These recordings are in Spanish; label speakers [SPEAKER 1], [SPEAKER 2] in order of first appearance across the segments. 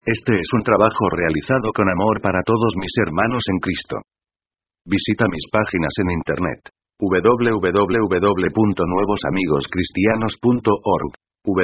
[SPEAKER 1] Este es un trabajo realizado con amor para todos mis hermanos en Cristo. Visita mis páginas en internet: www.nuevosamigoscristianos.org,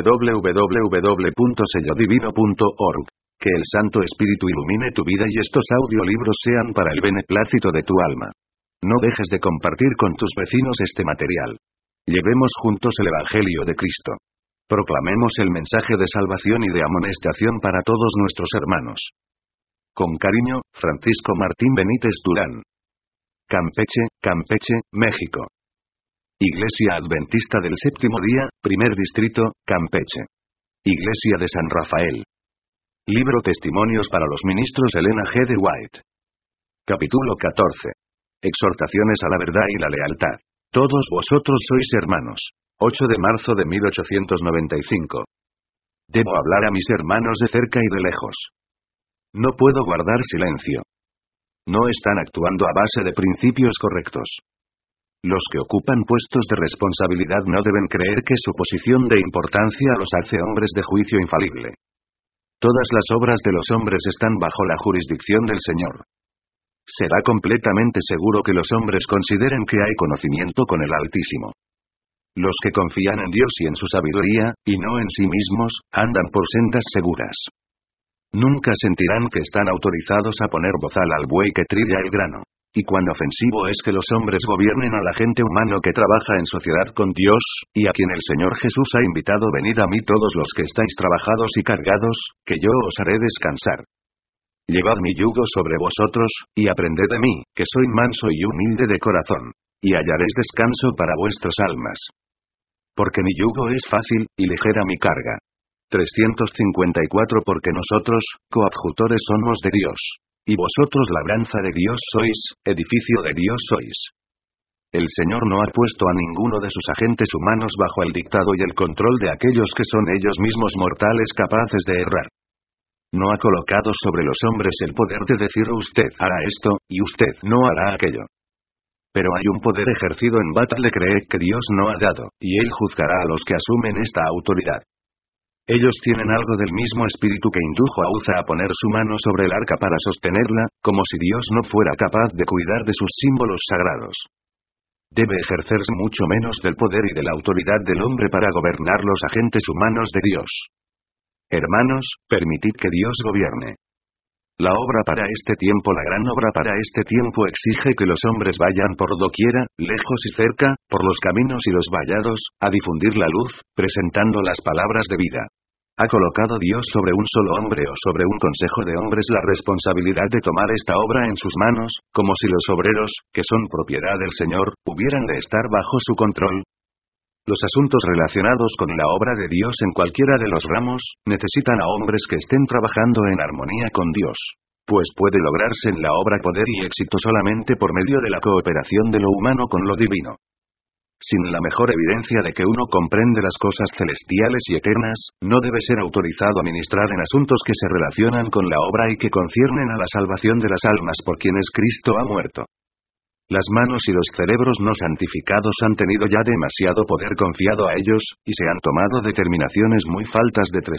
[SPEAKER 1] www.sellodivino.org. Que el Santo Espíritu ilumine tu vida y estos audiolibros sean para el beneplácito de tu alma. No dejes de compartir con tus vecinos este material. Llevemos juntos el Evangelio de Cristo. Proclamemos el mensaje de salvación y de amonestación para todos nuestros hermanos. Con cariño, Francisco Martín Benítez Durán. Campeche, Campeche, México. Iglesia Adventista del Séptimo Día, Primer Distrito, Campeche. Iglesia de San Rafael. Libro Testimonios para los Ministros Elena G. de White. Capítulo 14. Exhortaciones a la verdad y la lealtad. Todos vosotros sois hermanos. 8 de marzo de 1895. Debo hablar a mis hermanos de cerca y de lejos. No puedo guardar silencio. No están actuando a base de principios correctos. Los que ocupan puestos de responsabilidad no deben creer que su posición de importancia los hace hombres de juicio infalible. Todas las obras de los hombres están bajo la jurisdicción del Señor. Será completamente seguro que los hombres consideren que hay conocimiento con el Altísimo. Los que confían en Dios y en su sabiduría, y no en sí mismos, andan por sendas seguras. Nunca sentirán que están autorizados a poner bozal al buey que trilla el grano. Y cuán ofensivo es que los hombres gobiernen a la gente humana que trabaja en sociedad con Dios, y a quien el Señor Jesús ha invitado: venid a mí todos los que estáis trabajados y cargados, que yo os haré descansar. Llevad mi yugo sobre vosotros, y aprended de mí, que soy manso y humilde de corazón, y hallaréis descanso para vuestras almas. Porque mi yugo es fácil, y ligera mi carga. 354. Porque nosotros, coadjutores somos de Dios. Y vosotros labranza de Dios sois, edificio de Dios sois. El Señor no ha puesto a ninguno de sus agentes humanos bajo el dictado y el control de aquellos que son ellos mismos mortales capaces de errar. No ha colocado sobre los hombres el poder de decir: usted hará esto, y usted no hará aquello. Pero hay un poder ejercido en batalla que Dios no ha dado, y Él juzgará a los que asumen esta autoridad. Ellos tienen algo del mismo espíritu que indujo a Uza a poner su mano sobre el arca para sostenerla, como si Dios no fuera capaz de cuidar de sus símbolos sagrados. Debe ejercerse mucho menos del poder y de la autoridad del hombre para gobernar los agentes humanos de Dios. Hermanos, permitid que Dios gobierne. La obra para este tiempo, la gran obra para este tiempo, exige que los hombres vayan por doquiera, lejos y cerca, por los caminos y los vallados, a difundir la luz, presentando las palabras de vida. ¿Ha colocado Dios sobre un solo hombre o sobre un consejo de hombres la responsabilidad de tomar esta obra en sus manos, como si los obreros, que son propiedad del Señor, hubieran de estar bajo su control? Los asuntos relacionados con la obra de Dios en cualquiera de los ramos, necesitan a hombres que estén trabajando en armonía con Dios. Pues puede lograrse en la obra poder y éxito solamente por medio de la cooperación de lo humano con lo divino. Sin la mejor evidencia de que uno comprende las cosas celestiales y eternas, no debe ser autorizado a ministrar en asuntos que se relacionan con la obra y que conciernen a la salvación de las almas por quienes Cristo ha muerto. Las manos y los cerebros no santificados han tenido ya demasiado poder confiado a ellos, y se han tomado determinaciones muy faltas de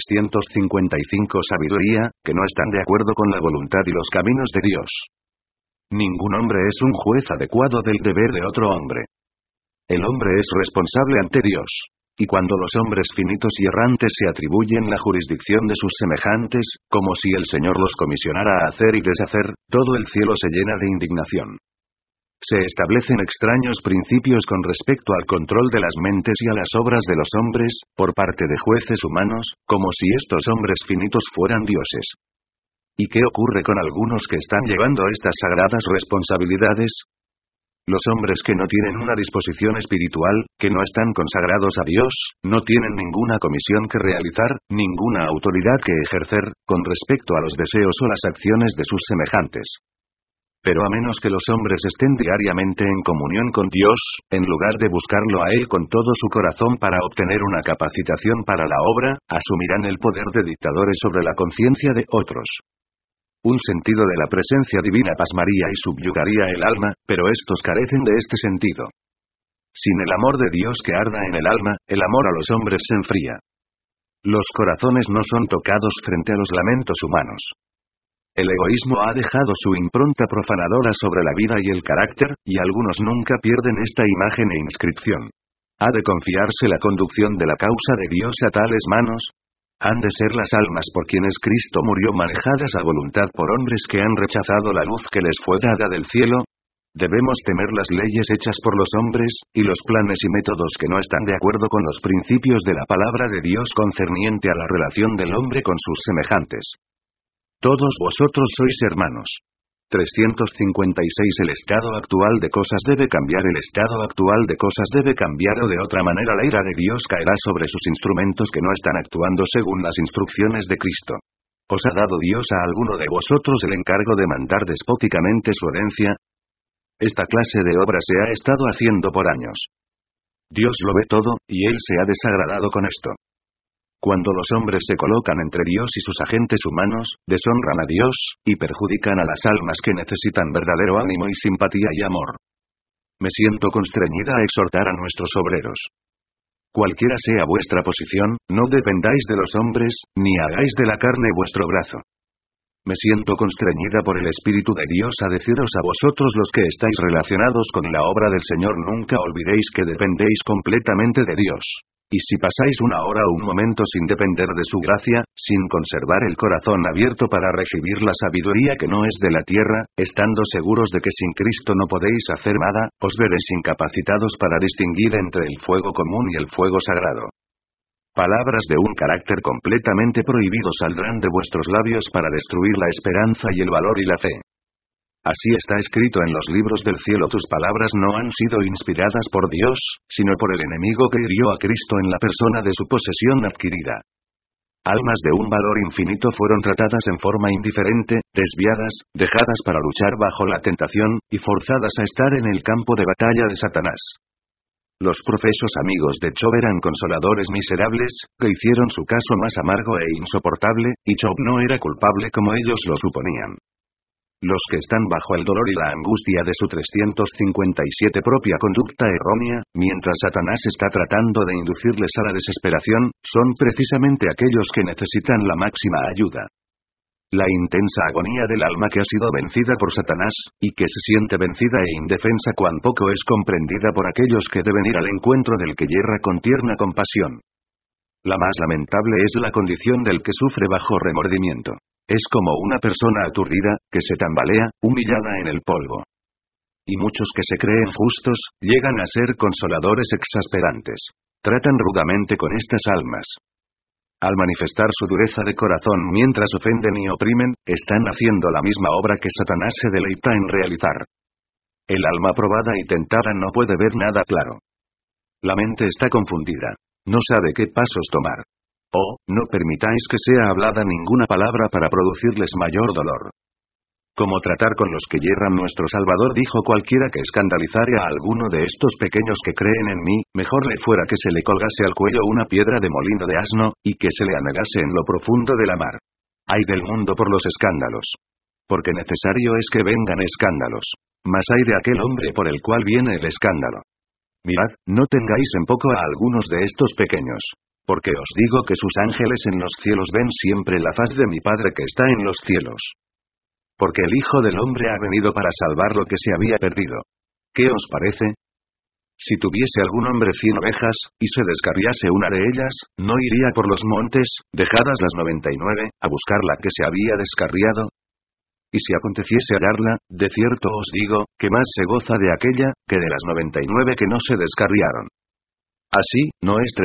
[SPEAKER 1] 355 sabiduría, que no están de acuerdo con la voluntad y los caminos de Dios. Ningún hombre es un juez adecuado del deber de otro hombre. El hombre es responsable ante Dios. Y cuando los hombres finitos y errantes se atribuyen la jurisdicción de sus semejantes, como si el Señor los comisionara a hacer y deshacer, todo el cielo se llena de indignación. Se establecen extraños principios con respecto al control de las mentes y a las obras de los hombres, por parte de jueces humanos, como si estos hombres finitos fueran dioses. ¿Y qué ocurre con algunos que están llevando estas sagradas responsabilidades? Los hombres que no tienen una disposición espiritual, que no están consagrados a Dios, no tienen ninguna comisión que realizar, ninguna autoridad que ejercer, con respecto a los deseos o las acciones de sus semejantes. Pero a menos que los hombres estén diariamente en comunión con Dios, en lugar de buscarlo a Él con todo su corazón para obtener una capacitación para la obra, asumirán el poder de dictadores sobre la conciencia de otros. Un sentido de la presencia divina pasmaría y subyugaría el alma, pero estos carecen de este sentido. Sin el amor de Dios que arda en el alma, el amor a los hombres se enfría. Los corazones no son tocados frente a los lamentos humanos. El egoísmo ha dejado su impronta profanadora sobre la vida y el carácter, y algunos nunca pierden esta imagen e inscripción. ¿Ha de confiarse la conducción de la causa de Dios a tales manos? ¿Han de ser las almas por quienes Cristo murió manejadas a voluntad por hombres que han rechazado la luz que les fue dada del cielo? Debemos temer las leyes hechas por los hombres, y los planes y métodos que no están de acuerdo con los principios de la palabra de Dios concerniente a la relación del hombre con sus semejantes. Todos vosotros sois hermanos. 356 El estado actual de cosas debe cambiar. El estado actual de cosas debe cambiar, o de otra manera la ira de Dios caerá sobre sus instrumentos que no están actuando según las instrucciones de Cristo. ¿Os ha dado Dios a alguno de vosotros el encargo de mandar despóticamente su herencia? Esta clase de obra se ha estado haciendo por años. Dios lo ve todo, y Él se ha desagradado con esto. Cuando los hombres se colocan entre Dios y sus agentes humanos, deshonran a Dios, y perjudican a las almas que necesitan verdadero ánimo y simpatía y amor. Me siento constreñida a exhortar a nuestros obreros. Cualquiera sea vuestra posición, no dependáis de los hombres, ni hagáis de la carne vuestro brazo. Me siento constreñida por el Espíritu de Dios a deciros a vosotros los que estáis relacionados con la obra del Señor: nunca olvidéis que dependéis completamente de Dios. Y si pasáis una hora o un momento sin depender de su gracia, sin conservar el corazón abierto para recibir la sabiduría que no es de la tierra, estando seguros de que sin Cristo no podéis hacer nada, os veréis incapacitados para distinguir entre el fuego común y el fuego sagrado. Palabras de un carácter completamente prohibido saldrán de vuestros labios para destruir la esperanza y el valor y la fe. Así está escrito en los libros del cielo: tus palabras no han sido inspiradas por Dios, sino por el enemigo que hirió a Cristo en la persona de su posesión adquirida. Almas de un valor infinito fueron tratadas en forma indiferente, desviadas, dejadas para luchar bajo la tentación, y forzadas a estar en el campo de batalla de Satanás. Los profesos amigos de Job eran consoladores miserables, que hicieron su caso más amargo e insoportable, y Job no era culpable como ellos lo suponían. Los que están bajo el dolor y la angustia de su 357 propia conducta errónea, mientras Satanás está tratando de inducirles a la desesperación, son precisamente aquellos que necesitan la máxima ayuda. La intensa agonía del alma que ha sido vencida por Satanás, y que se siente vencida e indefensa cuán poco es comprendida por aquellos que deben ir al encuentro del que yerra con tierna compasión. La más lamentable es la condición del que sufre bajo remordimiento. Es como una persona aturdida, que se tambalea, humillada en el polvo. Y muchos que se creen justos, llegan a ser consoladores exasperantes. Tratan rudamente con estas almas. Al manifestar su dureza de corazón mientras ofenden y oprimen, están haciendo la misma obra que Satanás se deleita en realizar. El alma probada y tentada no puede ver nada claro. La mente está confundida. No sabe qué pasos tomar. Oh, no permitáis que sea hablada ninguna palabra para producirles mayor dolor. Como tratar con los que yerran. Nuestro Salvador dijo: cualquiera que escandalizare a alguno de estos pequeños que creen en mí, mejor le fuera que se le colgase al cuello una piedra de molino de asno, y que se le anegase en lo profundo de la mar. Ay del mundo por los escándalos. Porque necesario es que vengan escándalos. Mas ay de aquel hombre por el cual viene el escándalo. Mirad, no tengáis en poco a algunos de estos pequeños. Porque os digo que sus ángeles en los cielos ven siempre la faz de mi Padre que está en los cielos. Porque el Hijo del Hombre ha venido para salvar lo que se había perdido. ¿Qué os parece? Si tuviese algún hombre 100 ovejas, y se descarriase una de ellas, ¿no iría por los montes, dejadas las 99, a buscar la que se había descarriado? Y si aconteciese hallarla, de cierto os digo, que más se goza de aquella, que de las 99 que no se descarriaron. Así, ¿no es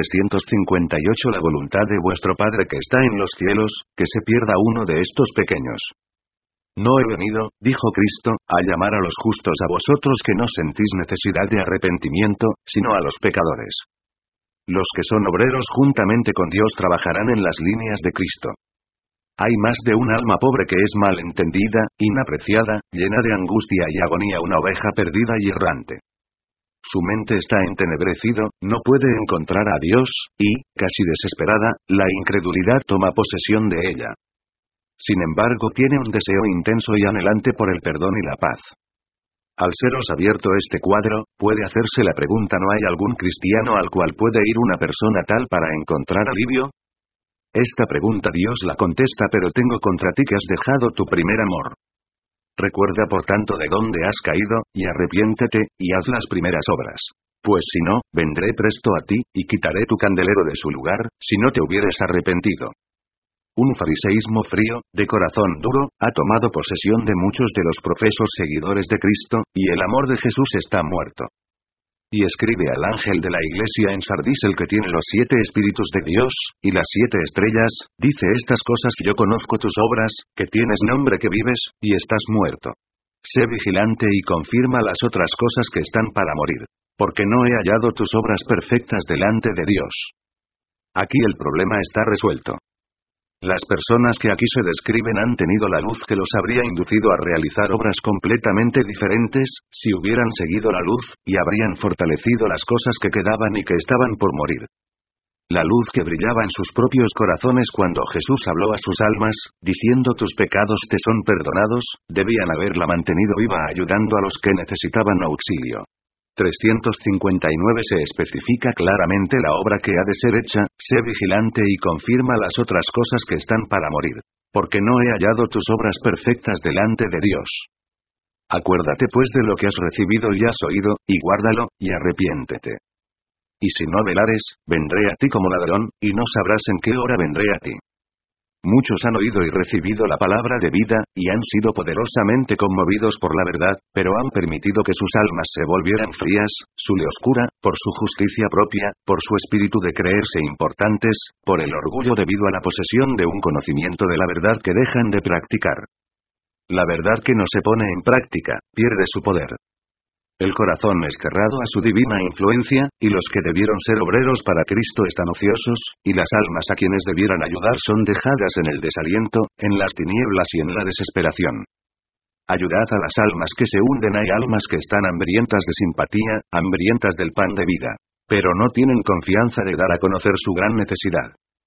[SPEAKER 1] 358 la voluntad de vuestro Padre que está en los cielos, que se pierda uno de estos pequeños? No he venido, dijo Cristo, a llamar a los justos a vosotros que no sentís necesidad de arrepentimiento, sino a los pecadores. Los que son obreros juntamente con Dios trabajarán en las líneas de Cristo. Hay más de un alma pobre que es mal entendida, inapreciada, llena de angustia y agonía, una oveja perdida y errante. Su mente está entenebrecido, no puede encontrar a Dios, y, casi desesperada, la incredulidad toma posesión de ella. Sin embargo, tiene un deseo intenso y anhelante por el perdón y la paz. Al seros abierto este cuadro, puede hacerse la pregunta: ¿no hay algún cristiano al cual puede ir una persona tal para encontrar alivio? Esta pregunta Dios la contesta, pero tengo contra ti que has dejado tu primer amor. Recuerda por tanto de dónde has caído, y arrepiéntete, y haz las primeras obras. Pues si no, vendré presto a ti, y quitaré tu candelero de su lugar, si no te hubieres arrepentido. Un fariseísmo frío, de corazón duro, ha tomado posesión de muchos de los profesos seguidores de Cristo, y el amor de Jesús está muerto. Y escribe al ángel de la iglesia en Sardis, el que tiene los 7 espíritus de Dios, y las 7 estrellas, dice estas cosas: yo conozco tus obras, que tienes nombre que vives, y estás muerto. Sé vigilante y confirma las otras cosas que están para morir. Porque no he hallado tus obras perfectas delante de Dios. Aquí el problema está resuelto. Las personas que aquí se describen han tenido la luz que los habría inducido a realizar obras completamente diferentes, si hubieran seguido la luz, y habrían fortalecido las cosas que quedaban y que estaban por morir. La luz que brillaba en sus propios corazones cuando Jesús habló a sus almas, diciendo tus pecados te son perdonados, debían haberla mantenido viva ayudando a los que necesitaban auxilio. 359 se especifica claramente la obra que ha de ser hecha: sé vigilante y confirma las otras cosas que están para morir. Porque no he hallado tus obras perfectas delante de Dios. Acuérdate pues de lo que has recibido y has oído, y guárdalo, y arrepiéntete. Y si no velares, vendré a ti como ladrón, y no sabrás en qué hora vendré a ti. Muchos han oído y recibido la palabra de vida, y han sido poderosamente conmovidos por la verdad, pero han permitido que sus almas se volvieran frías, su le oscura, por su justicia propia, por su espíritu de creerse importantes, por el orgullo debido a la posesión de un conocimiento de la verdad que dejan de practicar. La verdad que no se pone en práctica, pierde su poder. El corazón es cerrado a su divina influencia, y los que debieron ser obreros para Cristo están ociosos, y las almas a quienes debieran ayudar son dejadas en el desaliento, en las tinieblas y en la desesperación. Ayudad a las almas que se hunden. Hay almas que están hambrientas de simpatía, hambrientas del pan de vida. Pero no tienen confianza de dar a conocer su gran necesidad.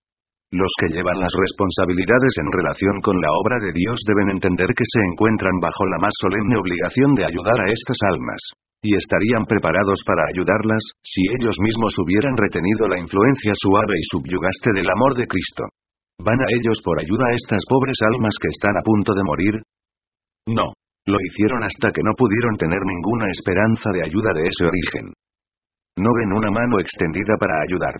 [SPEAKER 1] Los que llevan las responsabilidades en relación con la obra de Dios deben entender que se encuentran bajo la más solemne obligación de ayudar a estas almas. Y estarían preparados para ayudarlas, si ellos mismos hubieran retenido la influencia suave y subyugaste del amor de Cristo. ¿Van a ellos por ayuda a estas pobres almas que están a punto de morir? No. Lo hicieron hasta que no pudieron tener ninguna esperanza de ayuda de ese origen. No ven una mano extendida para ayudar.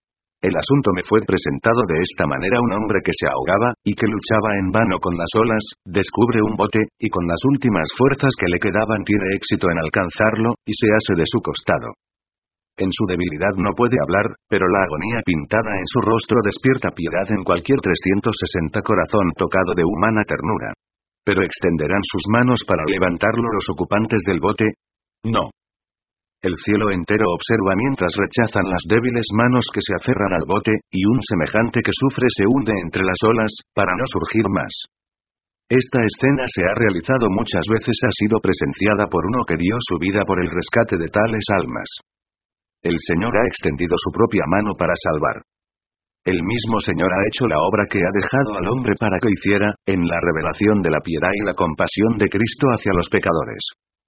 [SPEAKER 1] El asunto me fue presentado de esta manera: un hombre que se ahogaba, y que luchaba en vano con las olas, descubre un bote, y con las últimas fuerzas que le quedaban tiene éxito en alcanzarlo, y se ase de su costado. En su debilidad no puede hablar, pero la agonía pintada en su rostro despierta piedad en cualquier 360 corazón tocado de humana ternura. ¿Pero extenderán sus manos para levantarlo los ocupantes del bote? No. El cielo entero observa mientras rechazan las débiles manos que se aferran al bote, y un semejante que sufre se hunde entre las olas, para no surgir más. Esta escena se ha realizado muchas veces, ha sido presenciada por uno que dio su vida por el rescate de tales almas. El Señor ha extendido su propia mano para salvar. El mismo Señor ha hecho la obra que ha dejado al hombre para que hiciera, en la revelación de la piedad y la compasión de Cristo hacia los pecadores.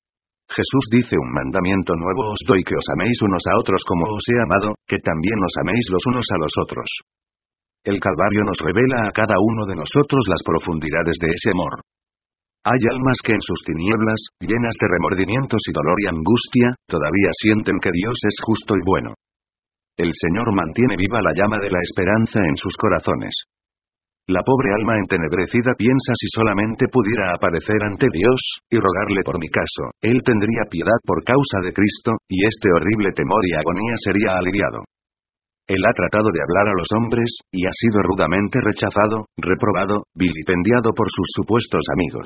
[SPEAKER 1] Jesús dice: un mandamiento nuevo os doy, que os améis unos a otros como os he amado, que también os améis los unos a los otros. El Calvario nos revela a cada uno de nosotros las profundidades de ese amor. Hay almas que en sus tinieblas, llenas de remordimientos y dolor y angustia, todavía sienten que Dios es justo y bueno. El Señor mantiene viva la llama de la esperanza en sus corazones. La pobre alma entenebrecida piensa: si solamente pudiera aparecer ante Dios, y rogarle por mi caso, Él tendría piedad por causa de Cristo, y este horrible temor y agonía sería aliviado. Él ha tratado de hablar a los hombres, y ha sido rudamente rechazado, reprobado, vilipendiado por sus supuestos amigos.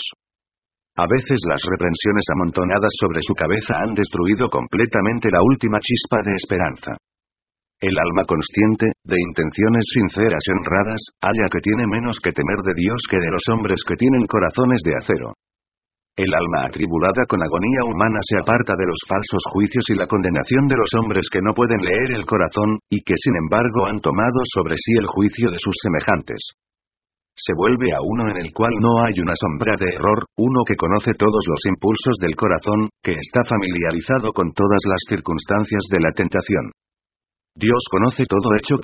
[SPEAKER 1] A veces las reprensiones amontonadas sobre su cabeza han destruido completamente la última chispa de esperanza. El alma consciente, de intenciones sinceras y honradas, halla que tiene menos que temer de Dios que de los hombres que tienen corazones de acero. El alma atribulada con agonía humana se aparta de los falsos juicios y la condenación de los hombres que no pueden leer el corazón, y que sin embargo han tomado sobre sí el juicio de sus semejantes. Se vuelve a uno en el cual no hay una sombra de error, uno que conoce todos los impulsos del corazón, que está familiarizado con todas las circunstancias de la tentación. Dios conoce todo hecho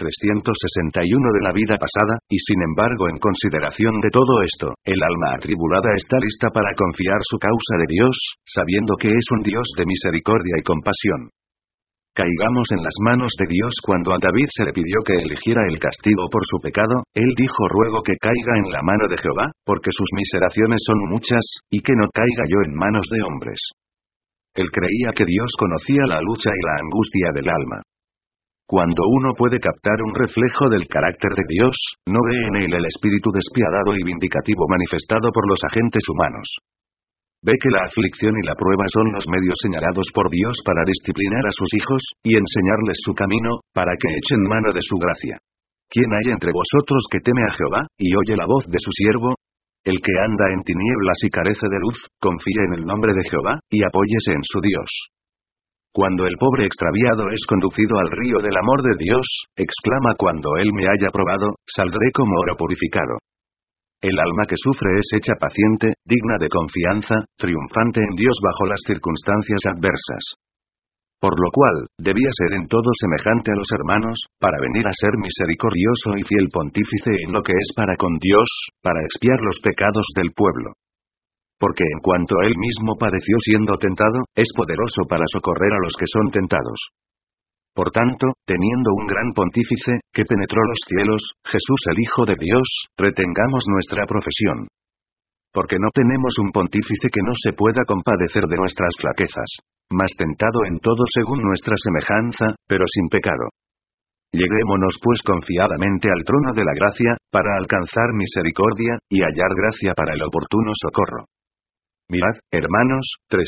[SPEAKER 1] 361 de la vida pasada, y sin embargo en consideración de todo esto, el alma atribulada está lista para confiar su causa de Dios, sabiendo que es un Dios de misericordia y compasión. Caigamos en las manos de Dios. Cuando a David se le pidió que eligiera el castigo por su pecado, él dijo: ruego que caiga en la mano de Jehová, porque sus miseraciones son muchas, y que no caiga yo en manos de hombres. Él creía que Dios conocía la lucha y la angustia del alma. Cuando uno puede captar un reflejo del carácter de Dios, no ve en él el espíritu despiadado y vindicativo manifestado por los agentes humanos. Ve que la aflicción y la prueba son los medios señalados por Dios para disciplinar a sus hijos, y enseñarles su camino, para que echen mano de su gracia. ¿Quién hay entre vosotros que teme a Jehová, y oye la voz de su siervo? El que anda en tinieblas y carece de luz, confíe en el nombre de Jehová, y apóyese en su Dios. Cuando el pobre extraviado es conducido al río del amor de Dios, exclama: cuando él me haya probado, saldré como oro purificado. El alma que sufre es hecha paciente, digna de confianza, triunfante en Dios bajo las circunstancias adversas. Por lo cual, debía ser en todo semejante a los hermanos, para venir a ser misericordioso y fiel pontífice en lo que es para con Dios, para expiar los pecados del pueblo. Porque en cuanto él mismo padeció siendo tentado, es poderoso para socorrer a los que son tentados. Por tanto, teniendo un gran pontífice, que penetró los cielos, Jesús el Hijo de Dios, retengamos nuestra profesión. Porque no tenemos un pontífice que no se pueda compadecer de nuestras flaquezas, mas tentado en todo según nuestra semejanza, pero sin pecado. Lleguémonos pues confiadamente al trono de la gracia, para alcanzar misericordia, y hallar gracia para el oportuno socorro. Mirad, hermanos,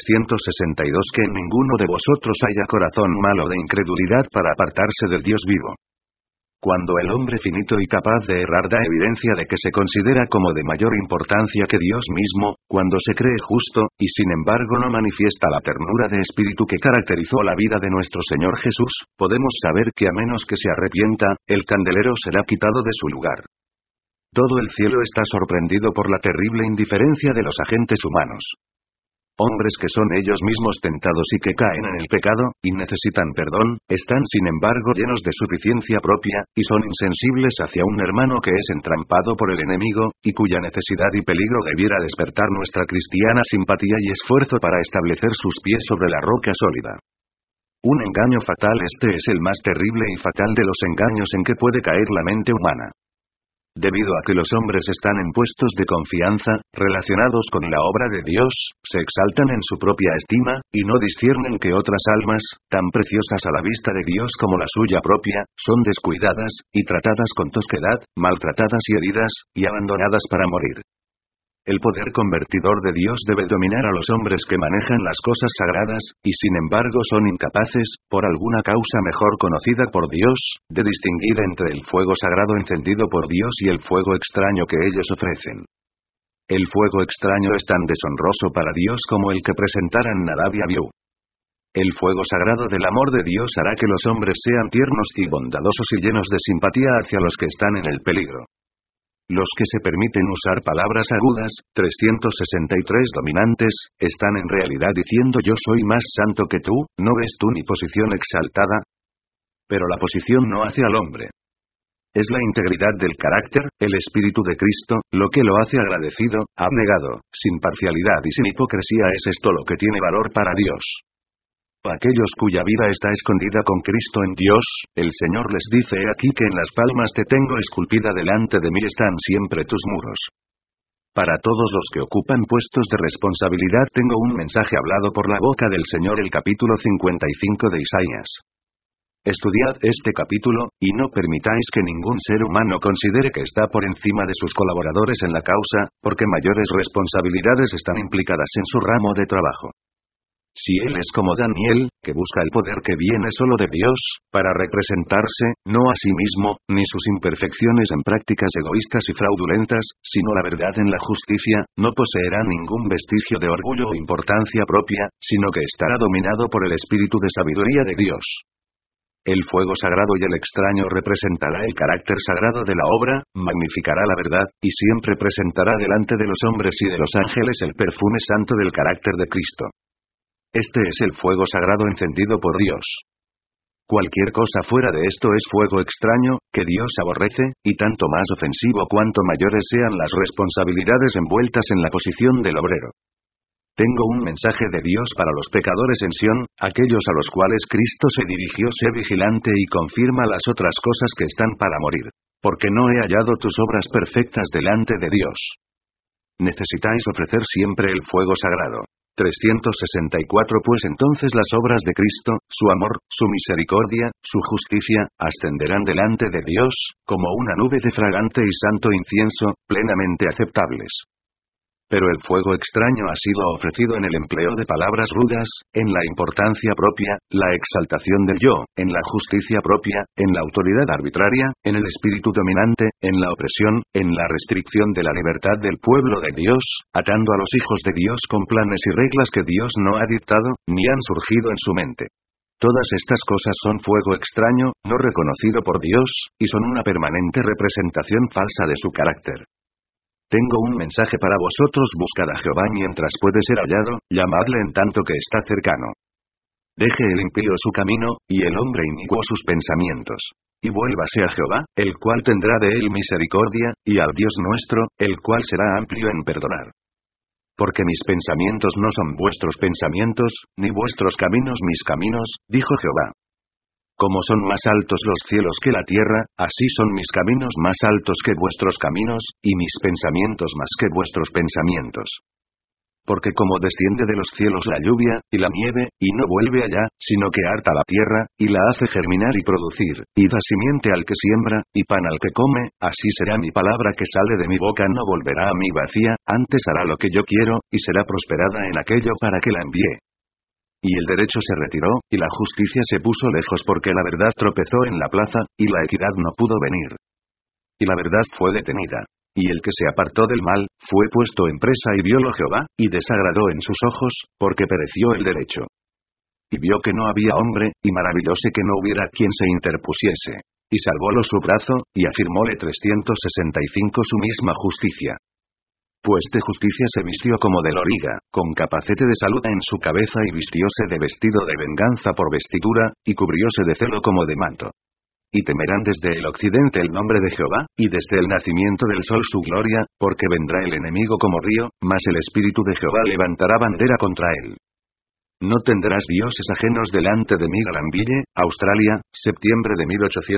[SPEAKER 1] 362 que en ninguno de vosotros haya corazón malo de incredulidad para apartarse del Dios vivo. Cuando el hombre finito y capaz de errar da evidencia de que se considera como de mayor importancia que Dios mismo, cuando se cree justo, y sin embargo no manifiesta la ternura de espíritu que caracterizó la vida de nuestro Señor Jesús, podemos saber que a menos que se arrepienta, el candelero será quitado de su lugar. Todo el cielo está sorprendido por la terrible indiferencia de los agentes humanos. Hombres que son ellos mismos tentados y que caen en el pecado, y necesitan perdón, están sin embargo llenos de suficiencia propia, y son insensibles hacia un hermano que es entrampado por el enemigo, y cuya necesidad y peligro debiera despertar nuestra cristiana simpatía y esfuerzo para establecer sus pies sobre la roca sólida. Un engaño fatal. Este es el más terrible y fatal de los engaños en que puede caer la mente humana. Debido a que los hombres están en puestos de confianza, relacionados con la obra de Dios, se exaltan en su propia estima, y no disciernen que otras almas, tan preciosas a la vista de Dios como la suya propia, son descuidadas, y tratadas con tosquedad, maltratadas y heridas, y abandonadas para morir. El poder convertidor de Dios debe dominar a los hombres que manejan las cosas sagradas, y sin embargo son incapaces, por alguna causa mejor conocida por Dios, de distinguir entre el fuego sagrado encendido por Dios y el fuego extraño que ellos ofrecen. El fuego extraño es tan deshonroso para Dios como el que presentaran Nadab y Abiú. El fuego sagrado del amor de Dios hará que los hombres sean tiernos y bondadosos y llenos de simpatía hacia los que están en el peligro. Los que se permiten usar palabras agudas, 363 dominantes, están en realidad diciendo: yo soy más santo que tú, ¿no ves tú mi posición exaltada? Pero la posición no hace al hombre. Es la integridad del carácter, el espíritu de Cristo, lo que lo hace agradecido, abnegado, sin parcialidad y sin hipocresía. Es esto lo que tiene valor para Dios. Aquellos cuya vida está escondida con Cristo en Dios, el Señor les dice: he aquí que en las palmas te tengo esculpida, delante de mí están siempre tus muros. Para todos los que ocupan puestos de responsabilidad tengo un mensaje hablado por la boca del Señor. El capítulo 55 de Isaías. Estudiad este capítulo, y no permitáis que ningún ser humano considere que está por encima de sus colaboradores en la causa, porque mayores responsabilidades están implicadas en su ramo de trabajo. Si él es como Daniel, que busca el poder que viene solo de Dios, para representarse, no a sí mismo, ni sus imperfecciones en prácticas egoístas y fraudulentas, sino la verdad en la justicia, no poseerá ningún vestigio de orgullo o importancia propia, sino que estará dominado por el espíritu de sabiduría de Dios. El fuego sagrado y el extraño representará el carácter sagrado de la obra, magnificará la verdad, y siempre presentará delante de los hombres y de los ángeles el perfume santo del carácter de Cristo. Este es el fuego sagrado encendido por Dios. Cualquier cosa fuera de esto es fuego extraño, que Dios aborrece, y tanto más ofensivo cuanto mayores sean las responsabilidades envueltas en la posición del obrero. Tengo un mensaje de Dios para los pecadores en Sión, aquellos a los cuales Cristo se dirigió: sé vigilante y confirma las otras cosas que están para morir, porque no he hallado tus obras perfectas delante de Dios. Necesitáis ofrecer siempre el fuego sagrado. 364 Pues entonces las obras de Cristo, su amor, su misericordia, su justicia, ascenderán delante de Dios, como una nube de fragante y santo incienso, plenamente aceptables. Pero el fuego extraño ha sido ofrecido en el empleo de palabras rudas, en la importancia propia, la exaltación del yo, en la justicia propia, en la autoridad arbitraria, en el espíritu dominante, en la opresión, en la restricción de la libertad del pueblo de Dios, atando a los hijos de Dios con planes y reglas que Dios no ha dictado, ni han surgido en su mente. Todas estas cosas son fuego extraño, no reconocido por Dios, y son una permanente representación falsa de su carácter. Tengo un mensaje para vosotros: buscad a Jehová mientras puede ser hallado, llamadle en tanto que está cercano. Deje el impío su camino, y el hombre inicuo sus pensamientos. Y vuélvase a Jehová, el cual tendrá de él misericordia, y al Dios nuestro, el cual será amplio en perdonar. Porque mis pensamientos no son vuestros pensamientos, ni vuestros caminos mis caminos, dijo Jehová. Como son más altos los cielos que la tierra, así son mis caminos más altos que vuestros caminos, y mis pensamientos más que vuestros pensamientos. Porque como desciende de los cielos la lluvia, y la nieve, y no vuelve allá, sino que harta la tierra, y la hace germinar y producir, y da simiente al que siembra, y pan al que come, así será mi palabra que sale de mi boca: no volverá a mí vacía, antes hará lo que yo quiero, y será prosperada en aquello para que la envié. Y el derecho se retiró, y la justicia se puso lejos, porque la verdad tropezó en la plaza, y la equidad no pudo venir. Y la verdad fue detenida. Y el que se apartó del mal, fue puesto en presa, y viólo Jehová, y desagradó en sus ojos, porque pereció el derecho. Y vio que no había hombre, y maravillóse que no hubiera quien se interpusiese. Y salvólo su brazo, y afirmóle 365 su misma justicia. Pues de justicia se vistió como de loriga, con capacete de salud en su cabeza, y vistióse de vestido de venganza por vestidura, y cubrióse de celo como de manto. Y temerán desde el occidente el nombre de Jehová, y desde el nacimiento del sol su gloria, porque vendrá el enemigo como río, mas el espíritu de Jehová levantará bandera contra él. No tendrás dioses ajenos delante de mí. Galambille, Australia, septiembre de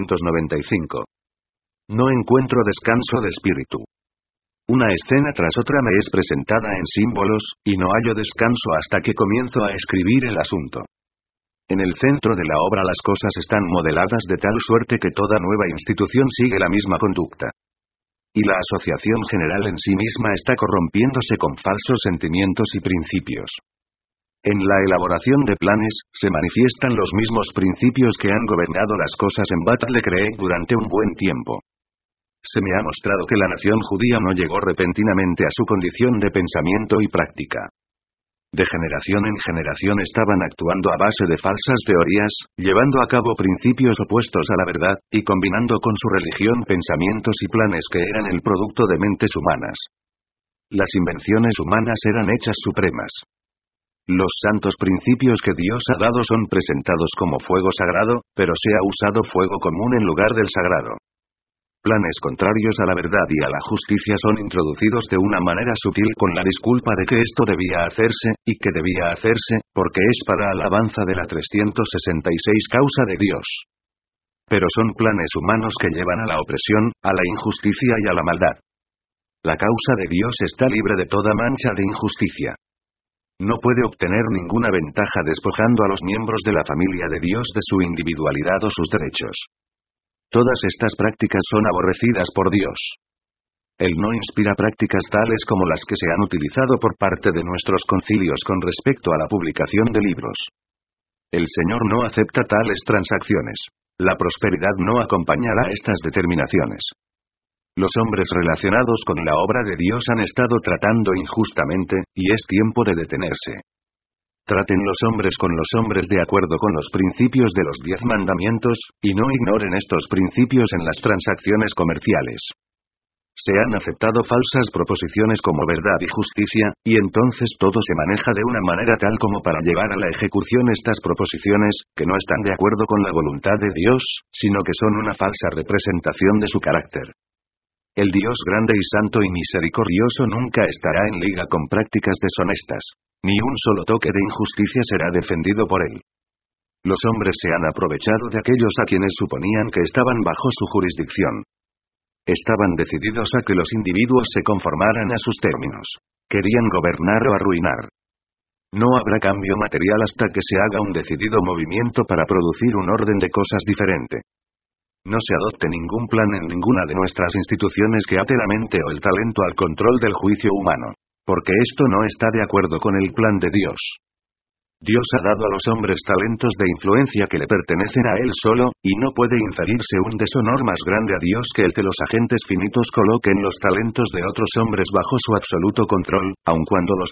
[SPEAKER 1] 1895. No encuentro descanso de espíritu. Una escena tras otra me es presentada en símbolos, y no hallo descanso hasta que comienzo a escribir el asunto. En el centro de la obra las cosas están modeladas de tal suerte que toda nueva institución sigue la misma conducta. Y la asociación general en sí misma está corrompiéndose con falsos sentimientos y principios. En la elaboración de planes, se manifiestan los mismos principios que han gobernado las cosas en Battle Creek durante un buen tiempo. Se me ha mostrado que la nación judía no llegó repentinamente a su condición de pensamiento y práctica. De generación en generación estaban actuando a base de falsas teorías, llevando a cabo principios opuestos a la verdad, y combinando con su religión pensamientos y planes que eran el producto de mentes humanas. Las invenciones humanas eran hechas supremas. Los santos principios que Dios ha dado son presentados como fuego sagrado, pero se ha usado fuego común en lugar del sagrado. Planes contrarios a la verdad y a la justicia son introducidos de una manera sutil con la disculpa de que esto debía hacerse, y que debía hacerse, porque es para alabanza de la 366 causa de Dios. Pero son planes humanos que llevan a la opresión, a la injusticia y a la maldad. La causa de Dios está libre de toda mancha de injusticia. No puede obtener ninguna ventaja despojando a los miembros de la familia de Dios de su individualidad o sus derechos. Todas estas prácticas son aborrecidas por Dios. Él no inspira prácticas tales como las que se han utilizado por parte de nuestros concilios con respecto a la publicación de libros. El Señor no acepta tales transacciones. La prosperidad no acompañará estas determinaciones. Los hombres relacionados con la obra de Dios han estado tratando injustamente, y es tiempo de detenerse. Traten los hombres con los hombres de acuerdo con los principios de los 10 mandamientos, y no ignoren estos principios en las transacciones comerciales. Se han aceptado falsas proposiciones como verdad y justicia, y entonces todo se maneja de una manera tal como para llevar a la ejecución estas proposiciones, que no están de acuerdo con la voluntad de Dios, sino que son una falsa representación de su carácter. El Dios grande y santo y misericordioso nunca estará en liga con prácticas deshonestas. Ni un solo toque de injusticia será defendido por él. Los hombres se han aprovechado de aquellos a quienes suponían que estaban bajo su jurisdicción. Estaban decididos a que los individuos se conformaran a sus términos. Querían gobernar o arruinar. No habrá cambio material hasta que se haga un decidido movimiento para producir un orden de cosas diferente. No se adopte ningún plan en ninguna de nuestras instituciones que ate la mente o el talento al control del juicio humano. Porque esto no está de acuerdo con el plan de Dios. Dios ha dado a los hombres talentos de influencia que le pertenecen a Él solo, y no puede inferirse un deshonor más grande a Dios que el que los agentes finitos coloquen los talentos de otros hombres bajo su absoluto control, aun cuando los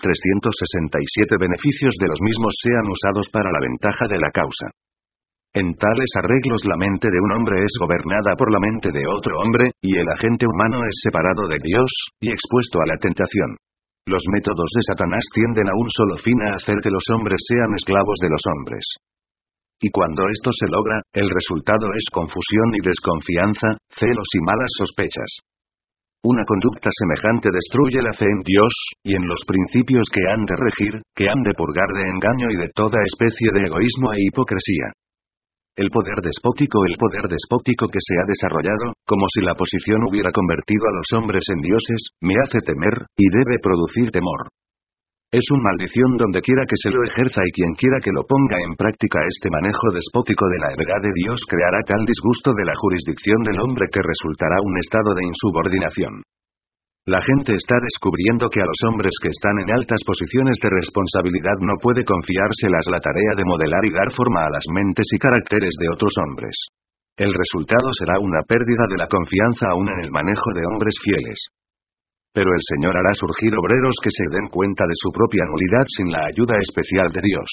[SPEAKER 1] 367 beneficios de los mismos sean usados para la ventaja de la causa. En tales arreglos la mente de un hombre es gobernada por la mente de otro hombre, y el agente humano es separado de Dios, y expuesto a la tentación. Los métodos de Satanás tienden a un solo fin: a hacer que los hombres sean esclavos de los hombres. Y cuando esto se logra, el resultado es confusión y desconfianza, celos y malas sospechas. Una conducta semejante destruye la fe en Dios, y en los principios que han de regir, que han de purgar de engaño y de toda especie de egoísmo e hipocresía. El poder despótico que se ha desarrollado, como si la posición hubiera convertido a los hombres en dioses, me hace temer, y debe producir temor. Es una maldición donde quiera que se lo ejerza, y quien quiera que lo ponga en práctica. Este manejo despótico de la heredad de Dios creará tal disgusto de la jurisdicción del hombre que resultará un estado de insubordinación. La gente está descubriendo que a los hombres que están en altas posiciones de responsabilidad no puede confiárselas la tarea de modelar y dar forma a las mentes y caracteres de otros hombres. El resultado será una pérdida de la confianza aún en el manejo de hombres fieles. Pero el Señor hará surgir obreros que se den cuenta de su propia nulidad sin la ayuda especial de Dios.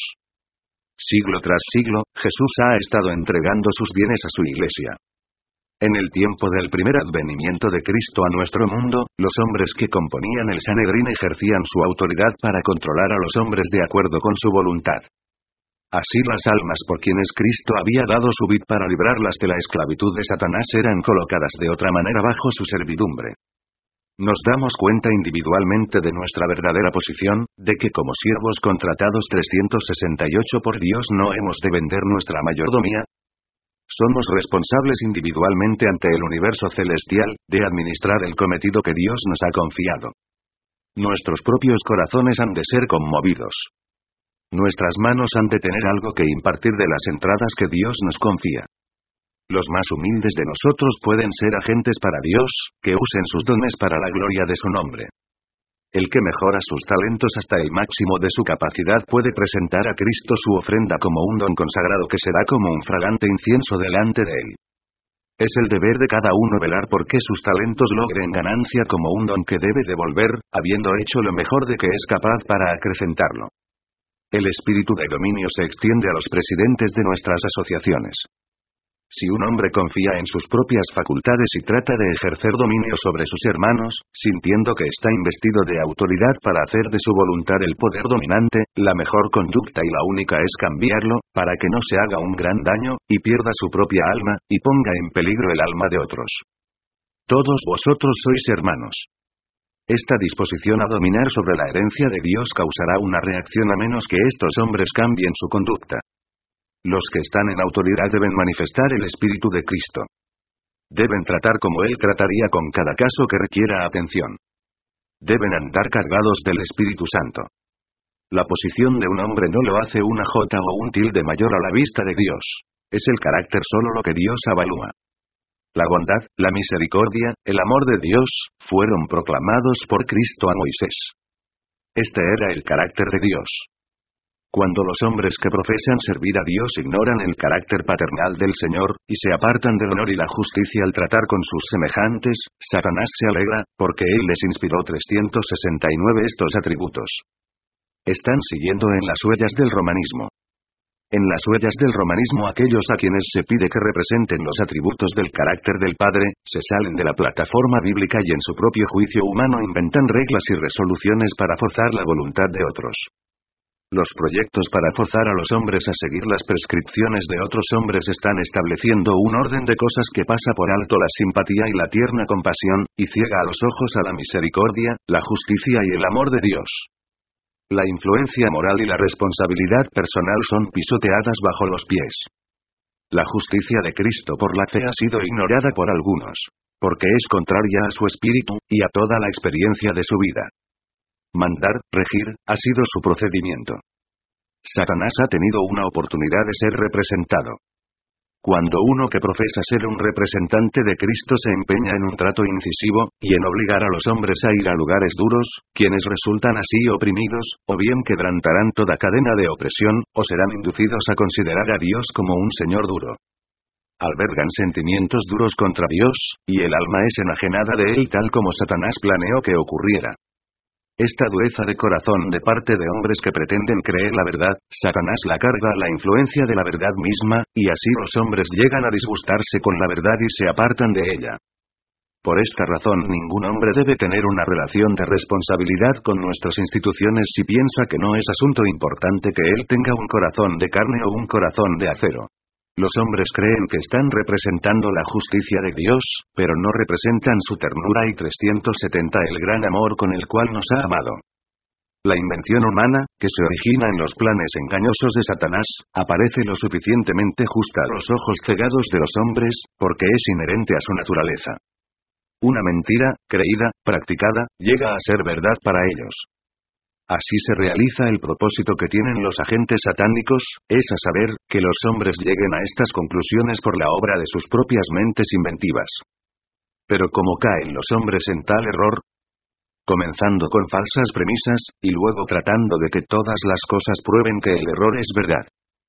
[SPEAKER 1] Siglo tras siglo, Jesús ha estado entregando sus bienes a su iglesia. En el tiempo del primer advenimiento de Cristo a nuestro mundo, los hombres que componían el Sanedrín ejercían su autoridad para controlar a los hombres de acuerdo con su voluntad. Así las almas por quienes Cristo había dado su vida para librarlas de la esclavitud de Satanás eran colocadas de otra manera bajo su servidumbre. Nos damos cuenta individualmente de nuestra verdadera posición, de que como siervos contratados 368 por Dios no hemos de vender nuestra mayordomía. Somos responsables individualmente ante el universo celestial, de administrar el cometido que Dios nos ha confiado. Nuestros propios corazones han de ser conmovidos. Nuestras manos han de tener algo que impartir de las entradas que Dios nos confía. Los más humildes de nosotros pueden ser agentes para Dios, que usen sus dones para la gloria de su nombre. El que mejora sus talentos hasta el máximo de su capacidad puede presentar a Cristo su ofrenda como un don consagrado que será como un fragante incienso delante de él. Es el deber de cada uno velar por que sus talentos logren ganancia como un don que debe devolver, habiendo hecho lo mejor de que es capaz para acrecentarlo. El espíritu de dominio se extiende a los presidentes de nuestras asociaciones. Si un hombre confía en sus propias facultades y trata de ejercer dominio sobre sus hermanos, sintiendo que está investido de autoridad para hacer de su voluntad el poder dominante, la mejor conducta y la única es cambiarlo, para que no se haga un gran daño, y pierda su propia alma, y ponga en peligro el alma de otros. Todos vosotros sois hermanos. Esta disposición a dominar sobre la herencia de Dios causará una reacción a menos que estos hombres cambien su conducta. Los que están en autoridad deben manifestar el Espíritu de Cristo. Deben tratar como Él trataría con cada caso que requiera atención. Deben andar cargados del Espíritu Santo. La posición de un hombre no lo hace una jota o un tilde mayor a la vista de Dios. Es el carácter solo lo que Dios avalúa. La bondad, la misericordia, el amor de Dios, fueron proclamados por Cristo a Moisés. Este era el carácter de Dios. Cuando los hombres que profesan servir a Dios ignoran el carácter paternal del Señor, y se apartan del honor y la justicia al tratar con sus semejantes, Satanás se alegra, porque Él les inspiró 369 estos atributos. Están siguiendo en las huellas del romanismo. En las huellas del romanismo, aquellos a quienes se pide que representen los atributos del carácter del Padre, se salen de la plataforma bíblica y en su propio juicio humano inventan reglas y resoluciones para forzar la voluntad de otros. Los proyectos para forzar a los hombres a seguir las prescripciones de otros hombres están estableciendo un orden de cosas que pasa por alto la simpatía y la tierna compasión, y ciega a los ojos a la misericordia, la justicia y el amor de Dios. La influencia moral y la responsabilidad personal son pisoteadas bajo los pies. La justicia de Cristo por la fe ha sido ignorada por algunos, porque es contraria a su espíritu, y a toda la experiencia de su vida. Mandar, regir, ha sido su procedimiento. Satanás ha tenido una oportunidad de ser representado. Cuando uno que profesa ser un representante de Cristo se empeña en un trato incisivo, y en obligar a los hombres a ir a lugares duros, quienes resultan así oprimidos, o bien quebrantarán toda cadena de opresión, o serán inducidos a considerar a Dios como un señor duro. Albergan sentimientos duros contra Dios, y el alma es enajenada de él tal como Satanás planeó que ocurriera. Esta dureza de corazón de parte de hombres que pretenden creer la verdad, Satanás la carga a la influencia de la verdad misma, y así los hombres llegan a disgustarse con la verdad y se apartan de ella. Por esta razón ningún hombre debe tener una relación de responsabilidad con nuestras instituciones si piensa que no es asunto importante que él tenga un corazón de carne o un corazón de acero. Los hombres creen que están representando la justicia de Dios, pero no representan su ternura y 370 el gran amor con el cual nos ha amado. La invención humana, que se origina en los planes engañosos de Satanás, aparece lo suficientemente justa a los ojos cegados de los hombres, porque es inherente a su naturaleza. Una mentira, creída, practicada, llega a ser verdad para ellos. Así se realiza el propósito que tienen los agentes satánicos, es a saber, que los hombres lleguen a estas conclusiones por la obra de sus propias mentes inventivas. Pero ¿cómo caen los hombres en tal error? Comenzando con falsas premisas, y luego tratando de que todas las cosas prueben que el error es verdad.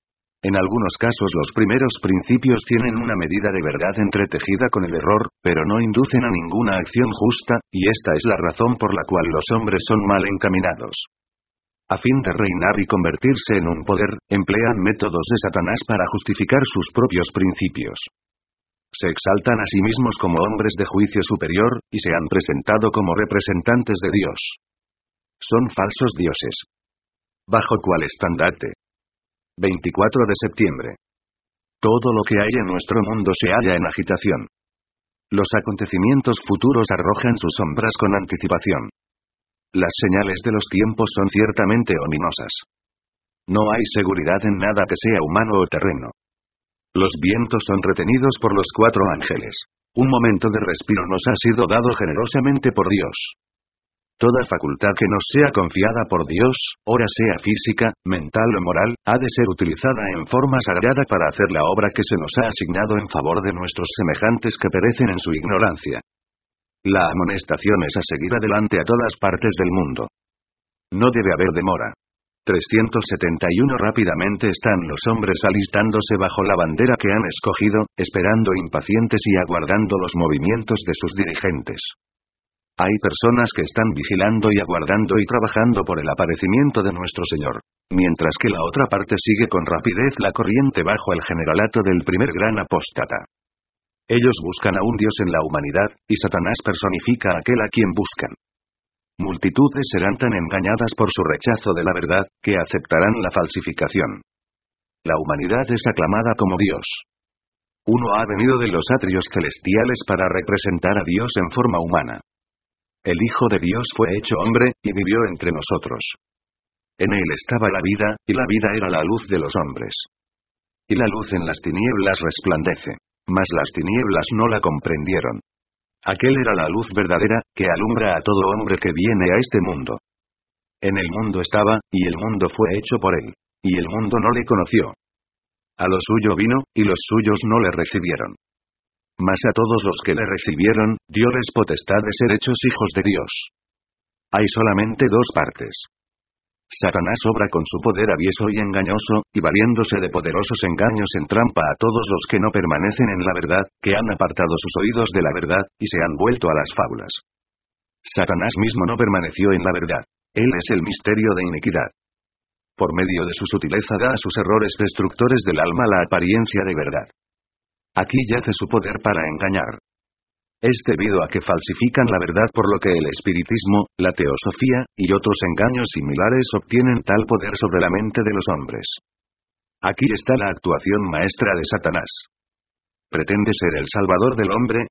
[SPEAKER 1] En algunos casos los primeros principios tienen una medida de verdad entretejida con el error, pero no inducen a ninguna acción justa, y esta es la razón por la cual los hombres son mal encaminados. A fin de reinar y convertirse en un poder, emplean métodos de Satanás para justificar sus propios principios. Se exaltan a sí mismos como hombres de juicio superior, y se han presentado como representantes de Dios. Son falsos dioses. ¿Bajo cuál estandarte? 24 de septiembre. Todo lo que hay en nuestro mundo se halla en agitación. Los acontecimientos futuros arrojan sus sombras con anticipación. Las señales de los tiempos son ciertamente ominosas. No hay seguridad en nada que sea humano o terreno. Los vientos son retenidos por los 4 ángeles. Un momento de respiro nos ha sido dado generosamente por Dios. Toda facultad que nos sea confiada por Dios, ora sea física, mental o moral, ha de ser utilizada en forma sagrada para hacer la obra que se nos ha asignado en favor de nuestros semejantes que perecen en su ignorancia. La amonestación es a seguir adelante a todas partes del mundo. No debe haber demora. 371 Rápidamente están los hombres alistándose bajo la bandera que han escogido, esperando impacientes y aguardando los movimientos de sus dirigentes. Hay personas que están vigilando y aguardando y trabajando por el aparecimiento de nuestro Señor, mientras que la otra parte sigue con rapidez la corriente bajo el generalato del primer gran apóstata. Ellos buscan a un Dios en la humanidad, y Satanás personifica a aquel a quien buscan. Multitudes serán tan engañadas por su rechazo de la verdad, que aceptarán la falsificación. La humanidad es aclamada como Dios. Uno ha venido de los atrios celestiales para representar a Dios en forma humana. El Hijo de Dios fue hecho hombre, y vivió entre nosotros. En él estaba la vida, y la vida era la luz de los hombres. Y la luz en las tinieblas resplandece. Mas las tinieblas no la comprendieron. Aquel era la luz verdadera, que alumbra a todo hombre que viene a este mundo. En el mundo estaba, y el mundo fue hecho por él. Y el mundo no le conoció. A lo suyo vino, y los suyos no le recibieron. Mas a todos los que le recibieron, dioles potestad de ser hechos hijos de Dios. Hay solamente 2 partes. Satanás obra con su poder avieso y engañoso, y valiéndose de poderosos engaños entrampa a todos los que no permanecen en la verdad, que han apartado sus oídos de la verdad, y se han vuelto a las fábulas. Satanás mismo no permaneció en la verdad. Él es el misterio de iniquidad. Por medio de su sutileza da a sus errores destructores del alma la apariencia de verdad. Aquí yace su poder para engañar. Es debido a que falsifican la verdad, por lo que el espiritismo, la teosofía, y otros engaños similares obtienen tal poder sobre la mente de los hombres. Aquí está la actuación maestra de Satanás. Pretende ser el salvador del hombre,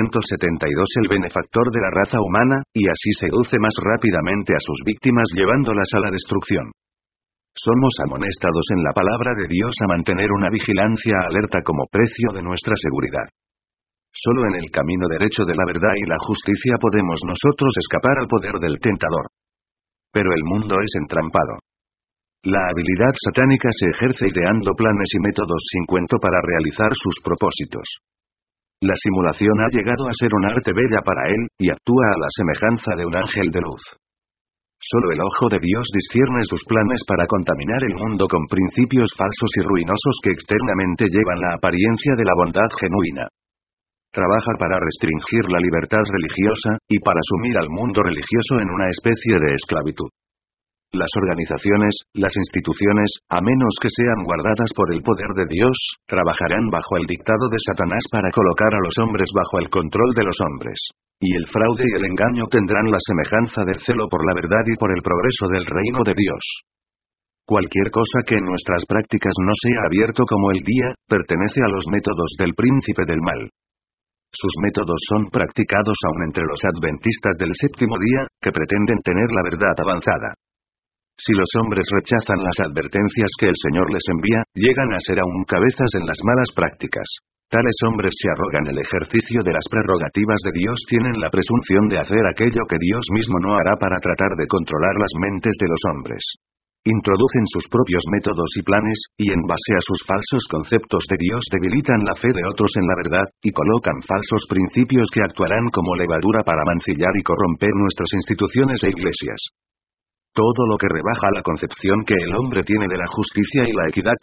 [SPEAKER 1] 372 el benefactor de la raza humana, y así seduce más rápidamente a sus víctimas llevándolas a la destrucción. Somos amonestados en la palabra de Dios a mantener una vigilancia alerta como precio de nuestra seguridad. Solo en el camino derecho de la verdad y la justicia podemos nosotros escapar al poder del tentador. Pero el mundo es entrampado. La habilidad satánica se ejerce ideando planes y métodos sin cuento para realizar sus propósitos. La simulación ha llegado a ser un arte bella para él, y actúa a la semejanza de un ángel de luz. Solo el ojo de Dios discierne sus planes para contaminar el mundo con principios falsos y ruinosos que externamente llevan la apariencia de la bondad genuina. Trabaja para restringir la libertad religiosa, y para sumir al mundo religioso en una especie de esclavitud. Las organizaciones, las instituciones, a menos que sean guardadas por el poder de Dios, trabajarán bajo el dictado de Satanás para colocar a los hombres bajo el control de los hombres. Y el fraude y el engaño tendrán la semejanza del celo por la verdad y por el progreso del reino de Dios. Cualquier cosa que en nuestras prácticas no sea abierto como el día, pertenece a los métodos del príncipe del mal. Sus métodos son practicados aún entre los adventistas del séptimo día, que pretenden tener la verdad avanzada. Si los hombres rechazan las advertencias que el Señor les envía, llegan a ser aún cabezas en las malas prácticas. Tales hombres se arrogan el ejercicio de las prerrogativas de Dios, tienen la presunción de hacer aquello que Dios mismo no hará para tratar de controlar las mentes de los hombres. Introducen sus propios métodos y planes, y en base a sus falsos conceptos de Dios debilitan la fe de otros en la verdad, y colocan falsos principios que actuarán como levadura para mancillar y corromper nuestras instituciones e iglesias. Todo lo que rebaja la concepción que el hombre tiene de la justicia y la equidad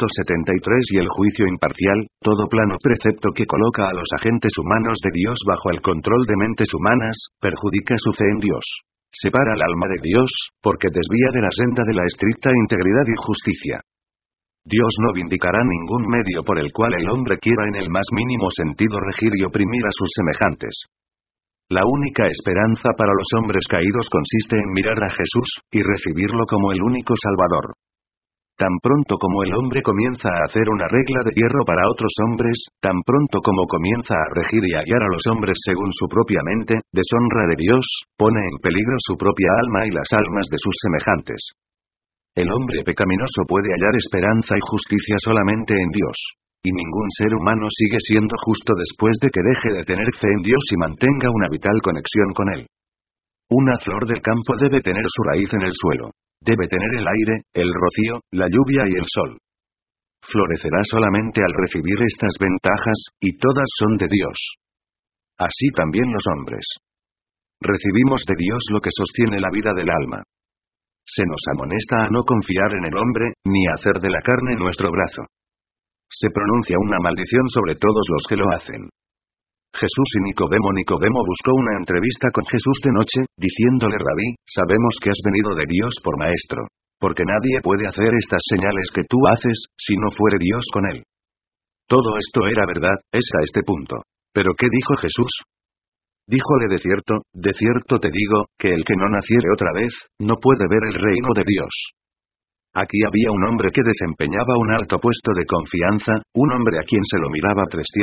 [SPEAKER 1] 373 y el juicio imparcial, todo plano precepto que coloca a los agentes humanos de Dios bajo el control de mentes humanas, perjudica su fe en Dios. Separa al alma de Dios, porque desvía de la senda de la estricta integridad y justicia. Dios no vindicará ningún medio por el cual el hombre quiera en el más mínimo sentido regir y oprimir a sus semejantes. La única esperanza para los hombres caídos consiste en mirar a Jesús, y recibirlo como el único Salvador. Tan pronto como el hombre comienza a hacer una regla de hierro para otros hombres, tan pronto como comienza a regir y a guiar a los hombres según su propia mente, deshonra de Dios, pone en peligro su propia alma y las almas de sus semejantes. El hombre pecaminoso puede hallar esperanza y justicia solamente en Dios. Y ningún ser humano sigue siendo justo después de que deje de tener fe en Dios y mantenga una vital conexión con Él. Una flor del campo debe tener su raíz en el suelo. Debe tener el aire, el rocío, la lluvia y el sol. Florecerá solamente al recibir estas ventajas, y todas son de Dios. Así también los hombres. Recibimos de Dios lo que sostiene la vida del alma. Se nos amonesta a no confiar en el hombre, ni a hacer de la carne nuestro brazo. Se pronuncia una maldición sobre todos los que lo hacen. Jesús y Nicodemo buscó una entrevista con Jesús de noche, diciéndole: Rabí, sabemos que has venido de Dios por maestro. Porque nadie puede hacer estas señales que tú haces, si no fuere Dios con él. Todo esto era verdad, es a este punto. ¿Pero qué dijo Jesús? Díjole: de cierto te digo, que el que no naciere otra vez, no puede ver el reino de Dios. Aquí había un hombre que desempeñaba un alto puesto de confianza, un hombre a quien se lo miraba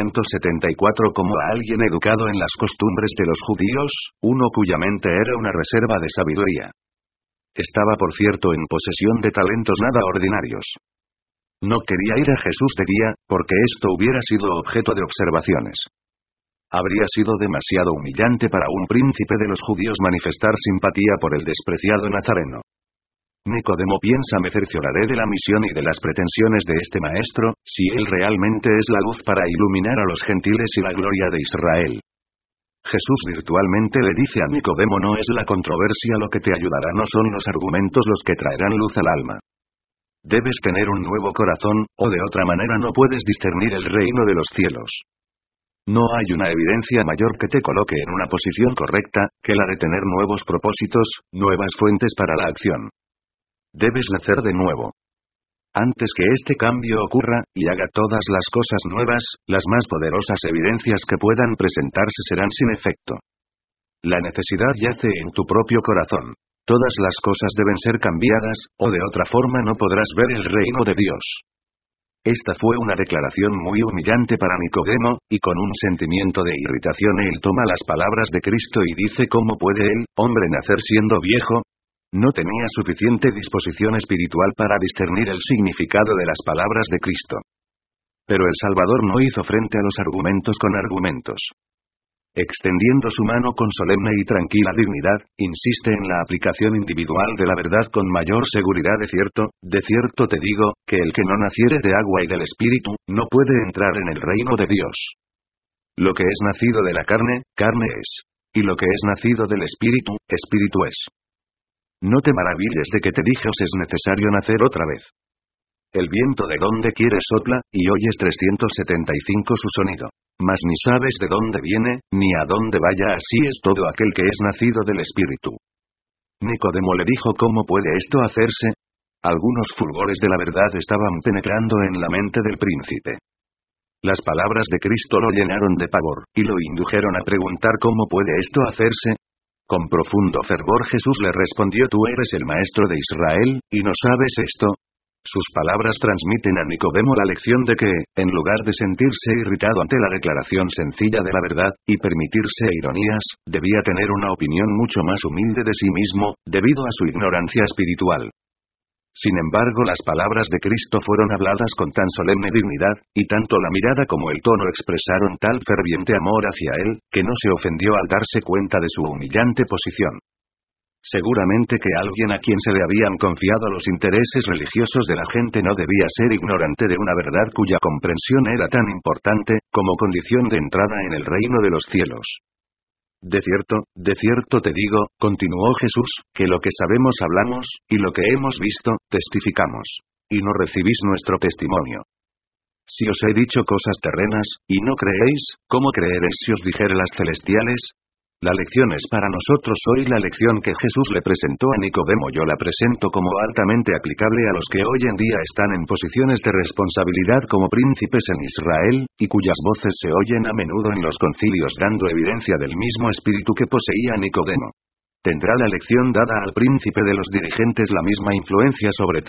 [SPEAKER 1] 374 como a alguien educado en las costumbres de los judíos, uno cuya mente era una reserva de sabiduría. Estaba por cierto en posesión de talentos nada ordinarios. No quería ir a Jesús de día, porque esto hubiera sido objeto de observaciones. Habría sido demasiado humillante para un príncipe de los judíos manifestar simpatía por el despreciado nazareno. Nicodemo piensa: me cercioraré de la misión y de las pretensiones de este maestro, si él realmente es la luz para iluminar a los gentiles y la gloria de Israel. Jesús virtualmente le dice a Nicodemo: no es la controversia lo que te ayudará, no son los argumentos los que traerán luz al alma. Debes tener un nuevo corazón, o de otra manera no puedes discernir el reino de los cielos. No hay una evidencia mayor que te coloque en una posición correcta, que la de tener nuevos propósitos, nuevas fuentes para la acción. Debes nacer de nuevo. Antes que este cambio ocurra, y haga todas las cosas nuevas, las más poderosas evidencias que puedan presentarse serán sin efecto. La necesidad yace en tu propio corazón. Todas las cosas deben ser cambiadas, o de otra forma no podrás ver el reino de Dios. Esta fue una declaración muy humillante para Nicodemo, y con un sentimiento de irritación él toma las palabras de Cristo y dice: ¿cómo puede el hombre nacer siendo viejo? No tenía suficiente disposición espiritual para discernir el significado de las palabras de Cristo. Pero el Salvador no hizo frente a los argumentos con argumentos. Extendiendo su mano con solemne y tranquila dignidad, insiste en la aplicación individual de la verdad con mayor seguridad. De cierto te digo, que el que no naciere de agua y del Espíritu, no puede entrar en el reino de Dios. Lo que es nacido de la carne, carne es. Y lo que es nacido del Espíritu, Espíritu es. No te maravilles de que te dije: os es necesario nacer otra vez. El viento de donde quiere sopla, y oyes 375 su sonido. Mas ni sabes de dónde viene, ni a dónde vaya. Así es todo aquel que es nacido del Espíritu. Nicodemo le dijo: ¿cómo puede esto hacerse? Algunos fulgores de la verdad estaban penetrando en la mente del príncipe. Las palabras de Cristo lo llenaron de pavor, y lo indujeron a preguntar: ¿cómo puede esto hacerse? Con profundo fervor Jesús le respondió: tú eres el maestro de Israel, ¿y no sabes esto? Sus palabras transmiten a Nicodemo la lección de que, en lugar de sentirse irritado ante la declaración sencilla de la verdad, y permitirse ironías, debía tener una opinión mucho más humilde de sí mismo, debido a su ignorancia espiritual. Sin embargo, las palabras de Cristo fueron habladas con tan solemne dignidad, y tanto la mirada como el tono expresaron tal ferviente amor hacia él, que no se ofendió al darse cuenta de su humillante posición. Seguramente que alguien a quien se le habían confiado los intereses religiosos de la gente no debía ser ignorante de una verdad cuya comprensión era tan importante, como condición de entrada en el reino de los cielos. De cierto te digo, continuó Jesús, que lo que sabemos hablamos, y lo que hemos visto, testificamos. Y no recibís nuestro testimonio. Si os he dicho cosas terrenas, y no creéis, ¿cómo creeréis si os dijere las celestiales? La lección es para nosotros hoy la lección que Jesús le presentó a Nicodemo. Yo la presento como altamente aplicable a los que hoy en día están en posiciones de responsabilidad como príncipes en Israel, y cuyas voces se oyen a menudo en los concilios dando evidencia del mismo espíritu que poseía Nicodemo. ¿Tendrá la lección dada al príncipe de los dirigentes la misma influencia sobre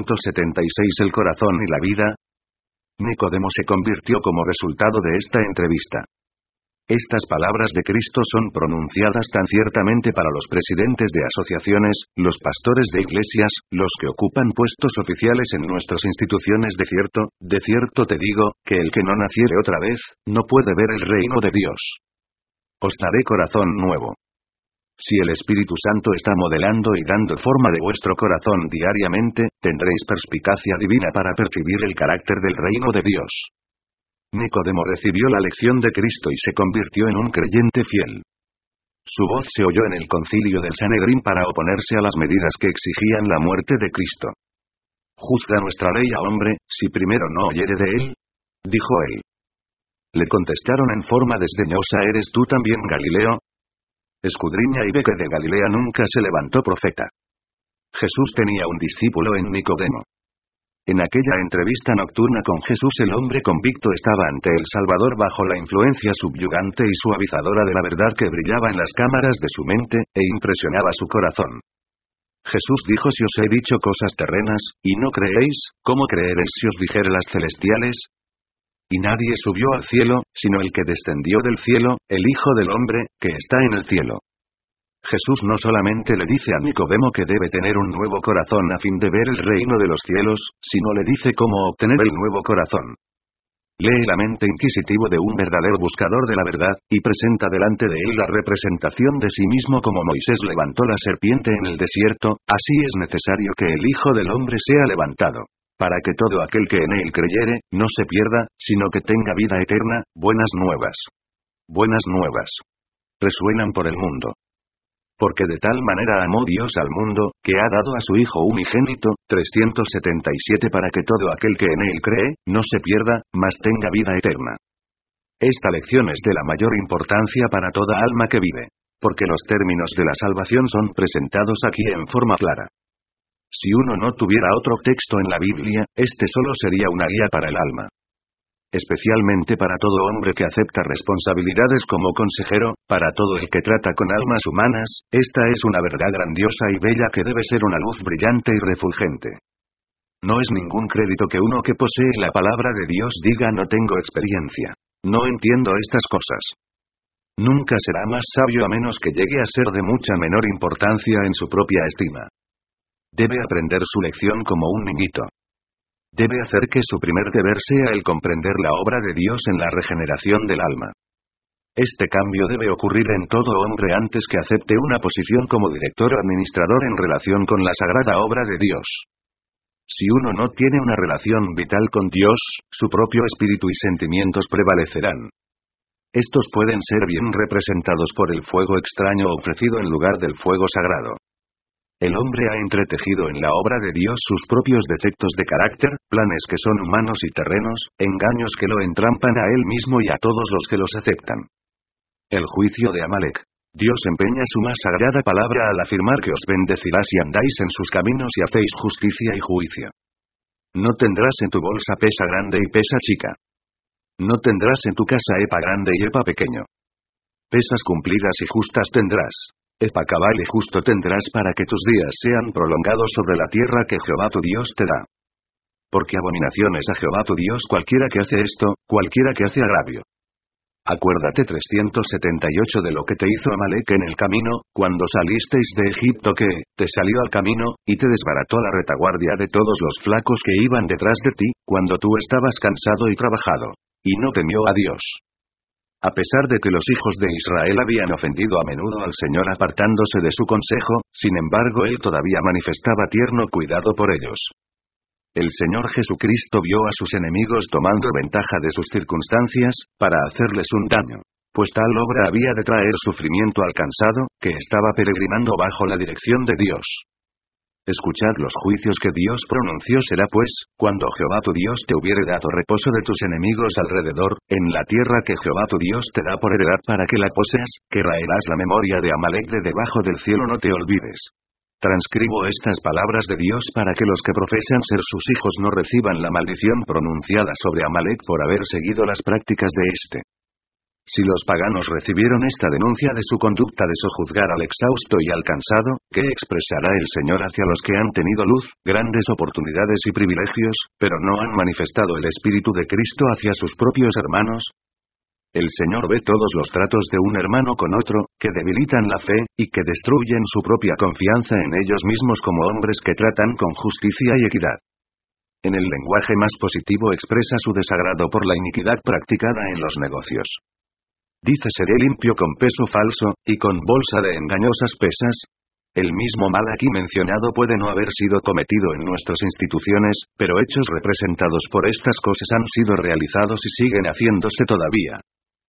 [SPEAKER 1] 376 el corazón y la vida? Nicodemo se convirtió como resultado de esta entrevista. Estas palabras de Cristo son pronunciadas tan ciertamente para los presidentes de asociaciones, los pastores de iglesias, los que ocupan puestos oficiales en nuestras instituciones. De cierto te digo, que el que no naciere otra vez, no puede ver el reino de Dios. Os daré corazón nuevo. Si el Espíritu Santo está modelando y dando forma de vuestro corazón diariamente, tendréis perspicacia divina para percibir el carácter del reino de Dios. Nicodemo recibió la lección de Cristo y se convirtió en un creyente fiel. Su voz se oyó en el concilio del Sanedrín para oponerse a las medidas que exigían la muerte de Cristo. ¿Juzga nuestra ley a hombre, si primero no oyere de él? Dijo él. Le contestaron en forma desdeñosa: ¿eres tú también Galileo? Escudriña y ve que de Galilea nunca se levantó profeta. Jesús tenía un discípulo en Nicodemo. En aquella entrevista nocturna con Jesús, el hombre convicto estaba ante el Salvador bajo la influencia subyugante y suavizadora de la verdad que brillaba en las cámaras de su mente, e impresionaba su corazón. Jesús dijo: si os he dicho cosas terrenas, y no creéis, ¿cómo creeréis si os dijere las celestiales? Y nadie subió al cielo, sino el que descendió del cielo, el Hijo del Hombre, que está en el cielo. Jesús no solamente le dice a Nicodemo que debe tener un nuevo corazón a fin de ver el reino de los cielos, sino le dice cómo obtener el nuevo corazón. Lee la mente inquisitivo de un verdadero buscador de la verdad, y presenta delante de él la representación de sí mismo como Moisés levantó la serpiente en el desierto. Así es necesario que el Hijo del Hombre sea levantado, para que todo aquel que en él creyere, no se pierda, sino que tenga vida eterna. Buenas nuevas. Buenas nuevas. Resuenan por el mundo. Porque de tal manera amó Dios al mundo, que ha dado a su Hijo unigénito, 377, para que todo aquel que en él cree, no se pierda, mas tenga vida eterna. Esta lección es de la mayor importancia para toda alma que vive, porque los términos de la salvación son presentados aquí en forma clara. Si uno no tuviera otro texto en la Biblia, este solo sería una guía para el alma. Especialmente para todo hombre que acepta responsabilidades como consejero, para todo el que trata con almas humanas, esta es una verdad grandiosa y bella que debe ser una luz brillante y refulgente. No es ningún crédito que uno que posee la palabra de Dios diga no tengo experiencia. No entiendo estas cosas. Nunca será más sabio a menos que llegue a ser de mucha menor importancia en su propia estima. Debe aprender su lección como un niñito. Debe hacer que su primer deber sea el comprender la obra de Dios en la regeneración del alma. Este cambio debe ocurrir en todo hombre antes que acepte una posición como director o administrador en relación con la sagrada obra de Dios. Si uno no tiene una relación vital con Dios, su propio espíritu y sentimientos prevalecerán. Estos pueden ser bien representados por el fuego extraño ofrecido en lugar del fuego sagrado. El hombre ha entretejido en la obra de Dios sus propios defectos de carácter, planes que son humanos y terrenos, engaños que lo entrampan a él mismo y a todos los que los aceptan. El juicio de Amalek. Dios empeña su más sagrada palabra al afirmar que os bendecirá si andáis en sus caminos y hacéis justicia y juicio. No tendrás en tu bolsa pesa grande y pesa chica. No tendrás en tu casa epa grande y epa pequeño. Pesas cumplidas y justas tendrás. Epa cabal y justo tendrás para que tus días sean prolongados sobre la tierra que Jehová tu Dios te da. Porque abominación es a Jehová tu Dios cualquiera que hace esto, cualquiera que hace agravio. Acuérdate 378 de lo que te hizo Amalek en el camino, cuando salisteis de Egipto que, te salió al camino, y te desbarató la retaguardia de todos los flacos que iban detrás de ti, cuando tú estabas cansado y trabajado. Y no temió a Dios. A pesar de que los hijos de Israel habían ofendido a menudo al Señor apartándose de su consejo, sin embargo él todavía manifestaba tierno cuidado por ellos. El Señor Jesucristo vio a sus enemigos tomando ventaja de sus circunstancias, para hacerles un daño. Pues tal obra había de traer sufrimiento al cansado, que estaba peregrinando bajo la dirección de Dios. Escuchad los juicios que Dios pronunció será pues, cuando Jehová tu Dios te hubiere dado reposo de tus enemigos alrededor, en la tierra que Jehová tu Dios te da por heredad para que la poseas, que raerás la memoria de Amalek de debajo del cielo no te olvides. Transcribo estas palabras de Dios para que los que profesan ser sus hijos no reciban la maldición pronunciada sobre Amalek por haber seguido las prácticas de éste. Si los paganos recibieron esta denuncia de su conducta de sojuzgar al exhausto y al cansado, ¿qué expresará el Señor hacia los que han tenido luz, grandes oportunidades y privilegios, pero no han manifestado el Espíritu de Cristo hacia sus propios hermanos? El Señor ve todos los tratos de un hermano con otro, que debilitan la fe, y que destruyen su propia confianza en ellos mismos como hombres que tratan con justicia y equidad. En el lenguaje más positivo expresa su desagrado por la iniquidad practicada en los negocios. Dice seré limpio con peso falso, y con bolsa de engañosas pesas. El mismo mal aquí mencionado puede no haber sido cometido en nuestras instituciones, pero hechos representados por estas cosas han sido realizados y siguen haciéndose todavía.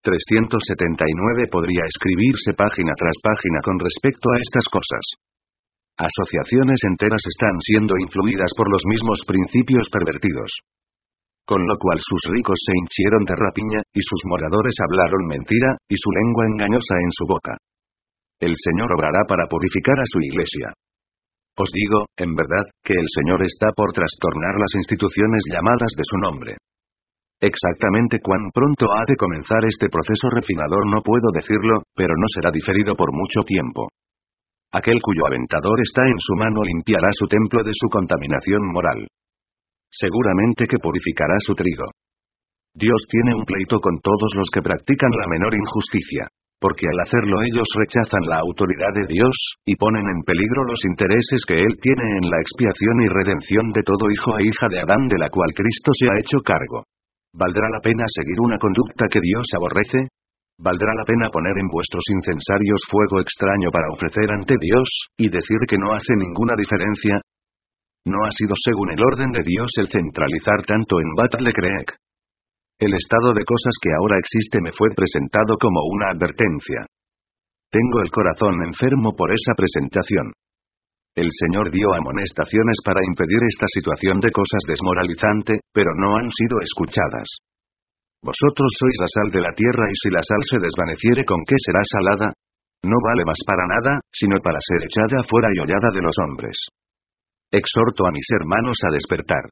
[SPEAKER 1] 379 podría escribirse página tras página con respecto a estas cosas. Asociaciones enteras están siendo influidas por los mismos principios pervertidos. Con lo cual sus ricos se hinchieron de rapiña, y sus moradores hablaron mentira, y su lengua engañosa en su boca. El Señor obrará para purificar a su iglesia. Os digo, en verdad, que el Señor está por trastornar las instituciones llamadas de su nombre. Exactamente cuán pronto ha de comenzar este proceso refinador no puedo decirlo, pero no será diferido por mucho tiempo. Aquel cuyo aventador está en su mano limpiará su templo de su contaminación moral. Seguramente que purificará su trigo. Dios tiene un pleito con todos los que practican la menor injusticia, porque al hacerlo ellos rechazan la autoridad de Dios, y ponen en peligro los intereses que Él tiene en la expiación y redención de todo hijo e hija de Adán de la cual Cristo se ha hecho cargo. ¿Valdrá la pena seguir una conducta que Dios aborrece? ¿Valdrá la pena poner en vuestros incensarios fuego extraño para ofrecer ante Dios, y decir que no hace ninguna diferencia? No ha sido según el orden de Dios el centralizar tanto en Bat-le-Creek. El estado de cosas que ahora existe me fue presentado como una advertencia. Tengo el corazón enfermo por esa presentación. El Señor dio amonestaciones para impedir esta situación de cosas desmoralizante, pero no han sido escuchadas. Vosotros sois la sal de la tierra y si la sal se desvaneciere, ¿con qué será salada? No vale más para nada, sino para ser echada fuera y hollada de los hombres. Exhorto a mis hermanos a despertar.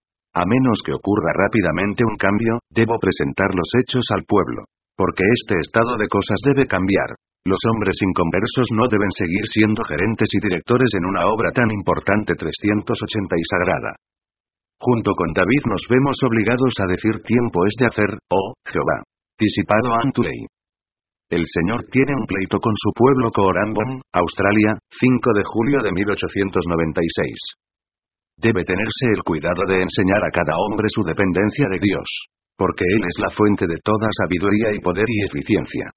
[SPEAKER 1] A menos que ocurra rápidamente un cambio, debo presentar los hechos al pueblo. Porque este estado de cosas debe cambiar. Los hombres inconversos no deben seguir siendo gerentes y directores en una obra tan importante 380 y sagrada. Junto con David nos vemos obligados a decir tiempo es de hacer, oh, Jehová. Disipado Antuley. El Señor tiene un pleito con su pueblo Coorambon, Australia, 5 de julio de 1896. Debe tenerse el cuidado de enseñar a cada hombre su dependencia de Dios. Porque Él es la fuente de toda sabiduría y poder y eficiencia.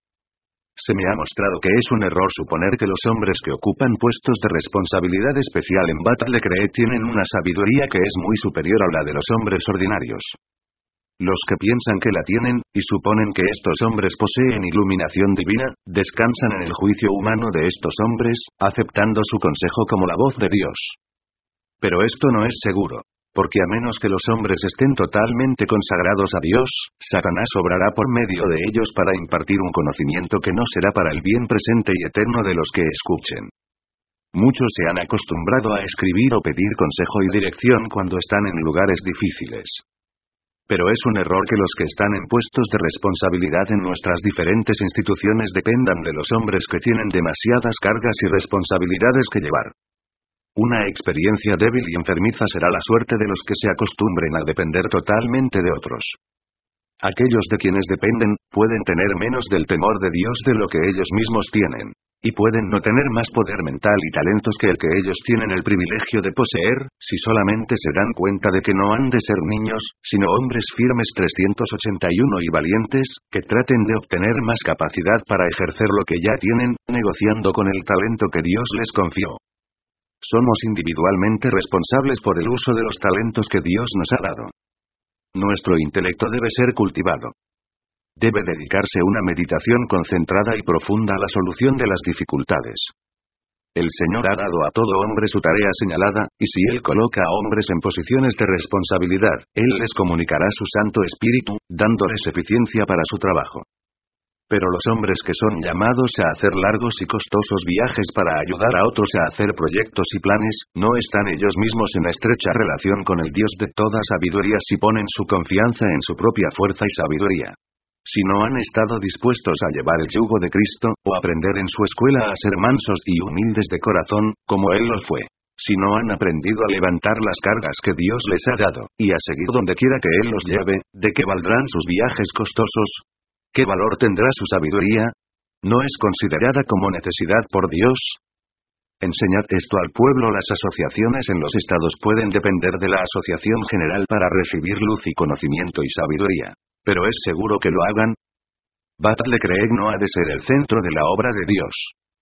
[SPEAKER 1] Se me ha mostrado que es un error suponer que los hombres que ocupan puestos de responsabilidad especial en Battle Cree tienen una sabiduría que es muy superior a la de los hombres ordinarios. Los que piensan que la tienen, y suponen que estos hombres poseen iluminación divina, descansan en el juicio humano de estos hombres, aceptando su consejo como la voz de Dios. Pero esto no es seguro. Porque a menos que los hombres estén totalmente consagrados a Dios, Satanás obrará por medio de ellos para impartir un conocimiento que no será para el bien presente y eterno de los que escuchen. Muchos se han acostumbrado a escribir o pedir consejo y dirección cuando están en lugares difíciles. Pero es un error que los que están en puestos de responsabilidad en nuestras diferentes instituciones dependan de los hombres que tienen demasiadas cargas y responsabilidades que llevar. Una experiencia débil y enfermiza será la suerte de los que se acostumbren a depender totalmente de otros. Aquellos de quienes dependen, pueden tener menos del temor de Dios de lo que ellos mismos tienen. Y pueden no tener más poder mental y talentos que el que ellos tienen el privilegio de poseer, si solamente se dan cuenta de que no han de ser niños, sino hombres firmes 381 y valientes, que traten de obtener más capacidad para ejercer lo que ya tienen, negociando con el talento que Dios les confió. Somos individualmente responsables por el uso de los talentos que Dios nos ha dado. Nuestro intelecto debe ser cultivado. Debe dedicarse una meditación concentrada y profunda a la solución de las dificultades. El Señor ha dado a todo hombre su tarea señalada, y si Él coloca a hombres en posiciones de responsabilidad, Él les comunicará su Santo Espíritu, dándoles eficiencia para su trabajo. Pero los hombres que son llamados a hacer largos y costosos viajes para ayudar a otros a hacer proyectos y planes, no están ellos mismos en estrecha relación con el Dios de toda sabiduría si ponen su confianza en su propia fuerza y sabiduría. Si no han estado dispuestos a llevar el yugo de Cristo, o aprender en su escuela a ser mansos y humildes de corazón, como Él los fue. Si no han aprendido a levantar las cargas que Dios les ha dado, y a seguir donde quiera que Él los lleve, ¿de qué valdrán sus viajes costosos? ¿Qué valor tendrá su sabiduría? ¿No es considerada como necesidad por Dios? Enseñad esto al pueblo. Las asociaciones en los estados pueden depender de la asociación general para recibir luz y conocimiento y sabiduría. ¿Pero es seguro que lo hagan? Battle Cree no ha de ser el centro de la obra de Dios.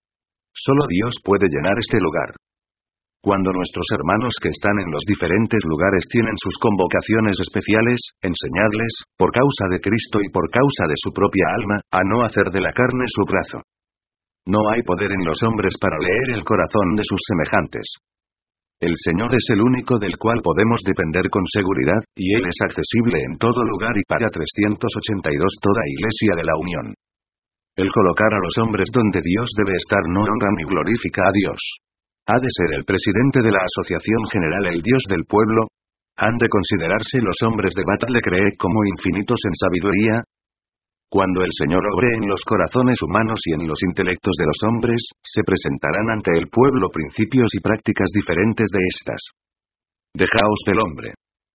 [SPEAKER 1] Solo Dios puede llenar este lugar. Cuando nuestros hermanos que están en los diferentes lugares tienen sus convocaciones especiales, enseñadles, por causa de Cristo y por causa de su propia alma, a no hacer de la carne su brazo. No hay poder en los hombres para leer el corazón de sus semejantes. El Señor es el único del cual podemos depender con seguridad, y Él es accesible en todo lugar y para 382 toda Iglesia de la Unión. El colocar a los hombres donde Dios debe estar no honra ni glorifica a Dios. ¿Ha de ser el presidente de la Asociación General el Dios del pueblo? ¿Han de considerarse los hombres de Battle Cree como infinitos en sabiduría? Cuando el Señor obre en los corazones humanos y en los intelectos de los hombres, se presentarán ante el pueblo principios y prácticas diferentes de estas. Dejaos del hombre.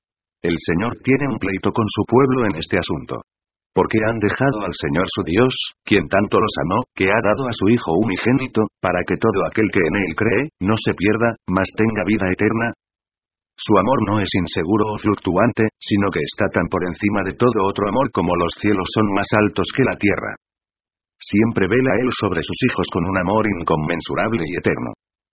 [SPEAKER 1] El Señor tiene un pleito con su pueblo en este asunto. Porque han dejado al Señor su Dios, quien tanto los amó, que ha dado a su Hijo unigénito, para que todo aquel que en Él cree, no se pierda, mas tenga vida eterna. Su amor no es inseguro o fluctuante, sino que está tan por encima de todo otro amor como los cielos son más altos que la tierra. Siempre vela Él sobre sus hijos con un amor inconmensurable y eterno.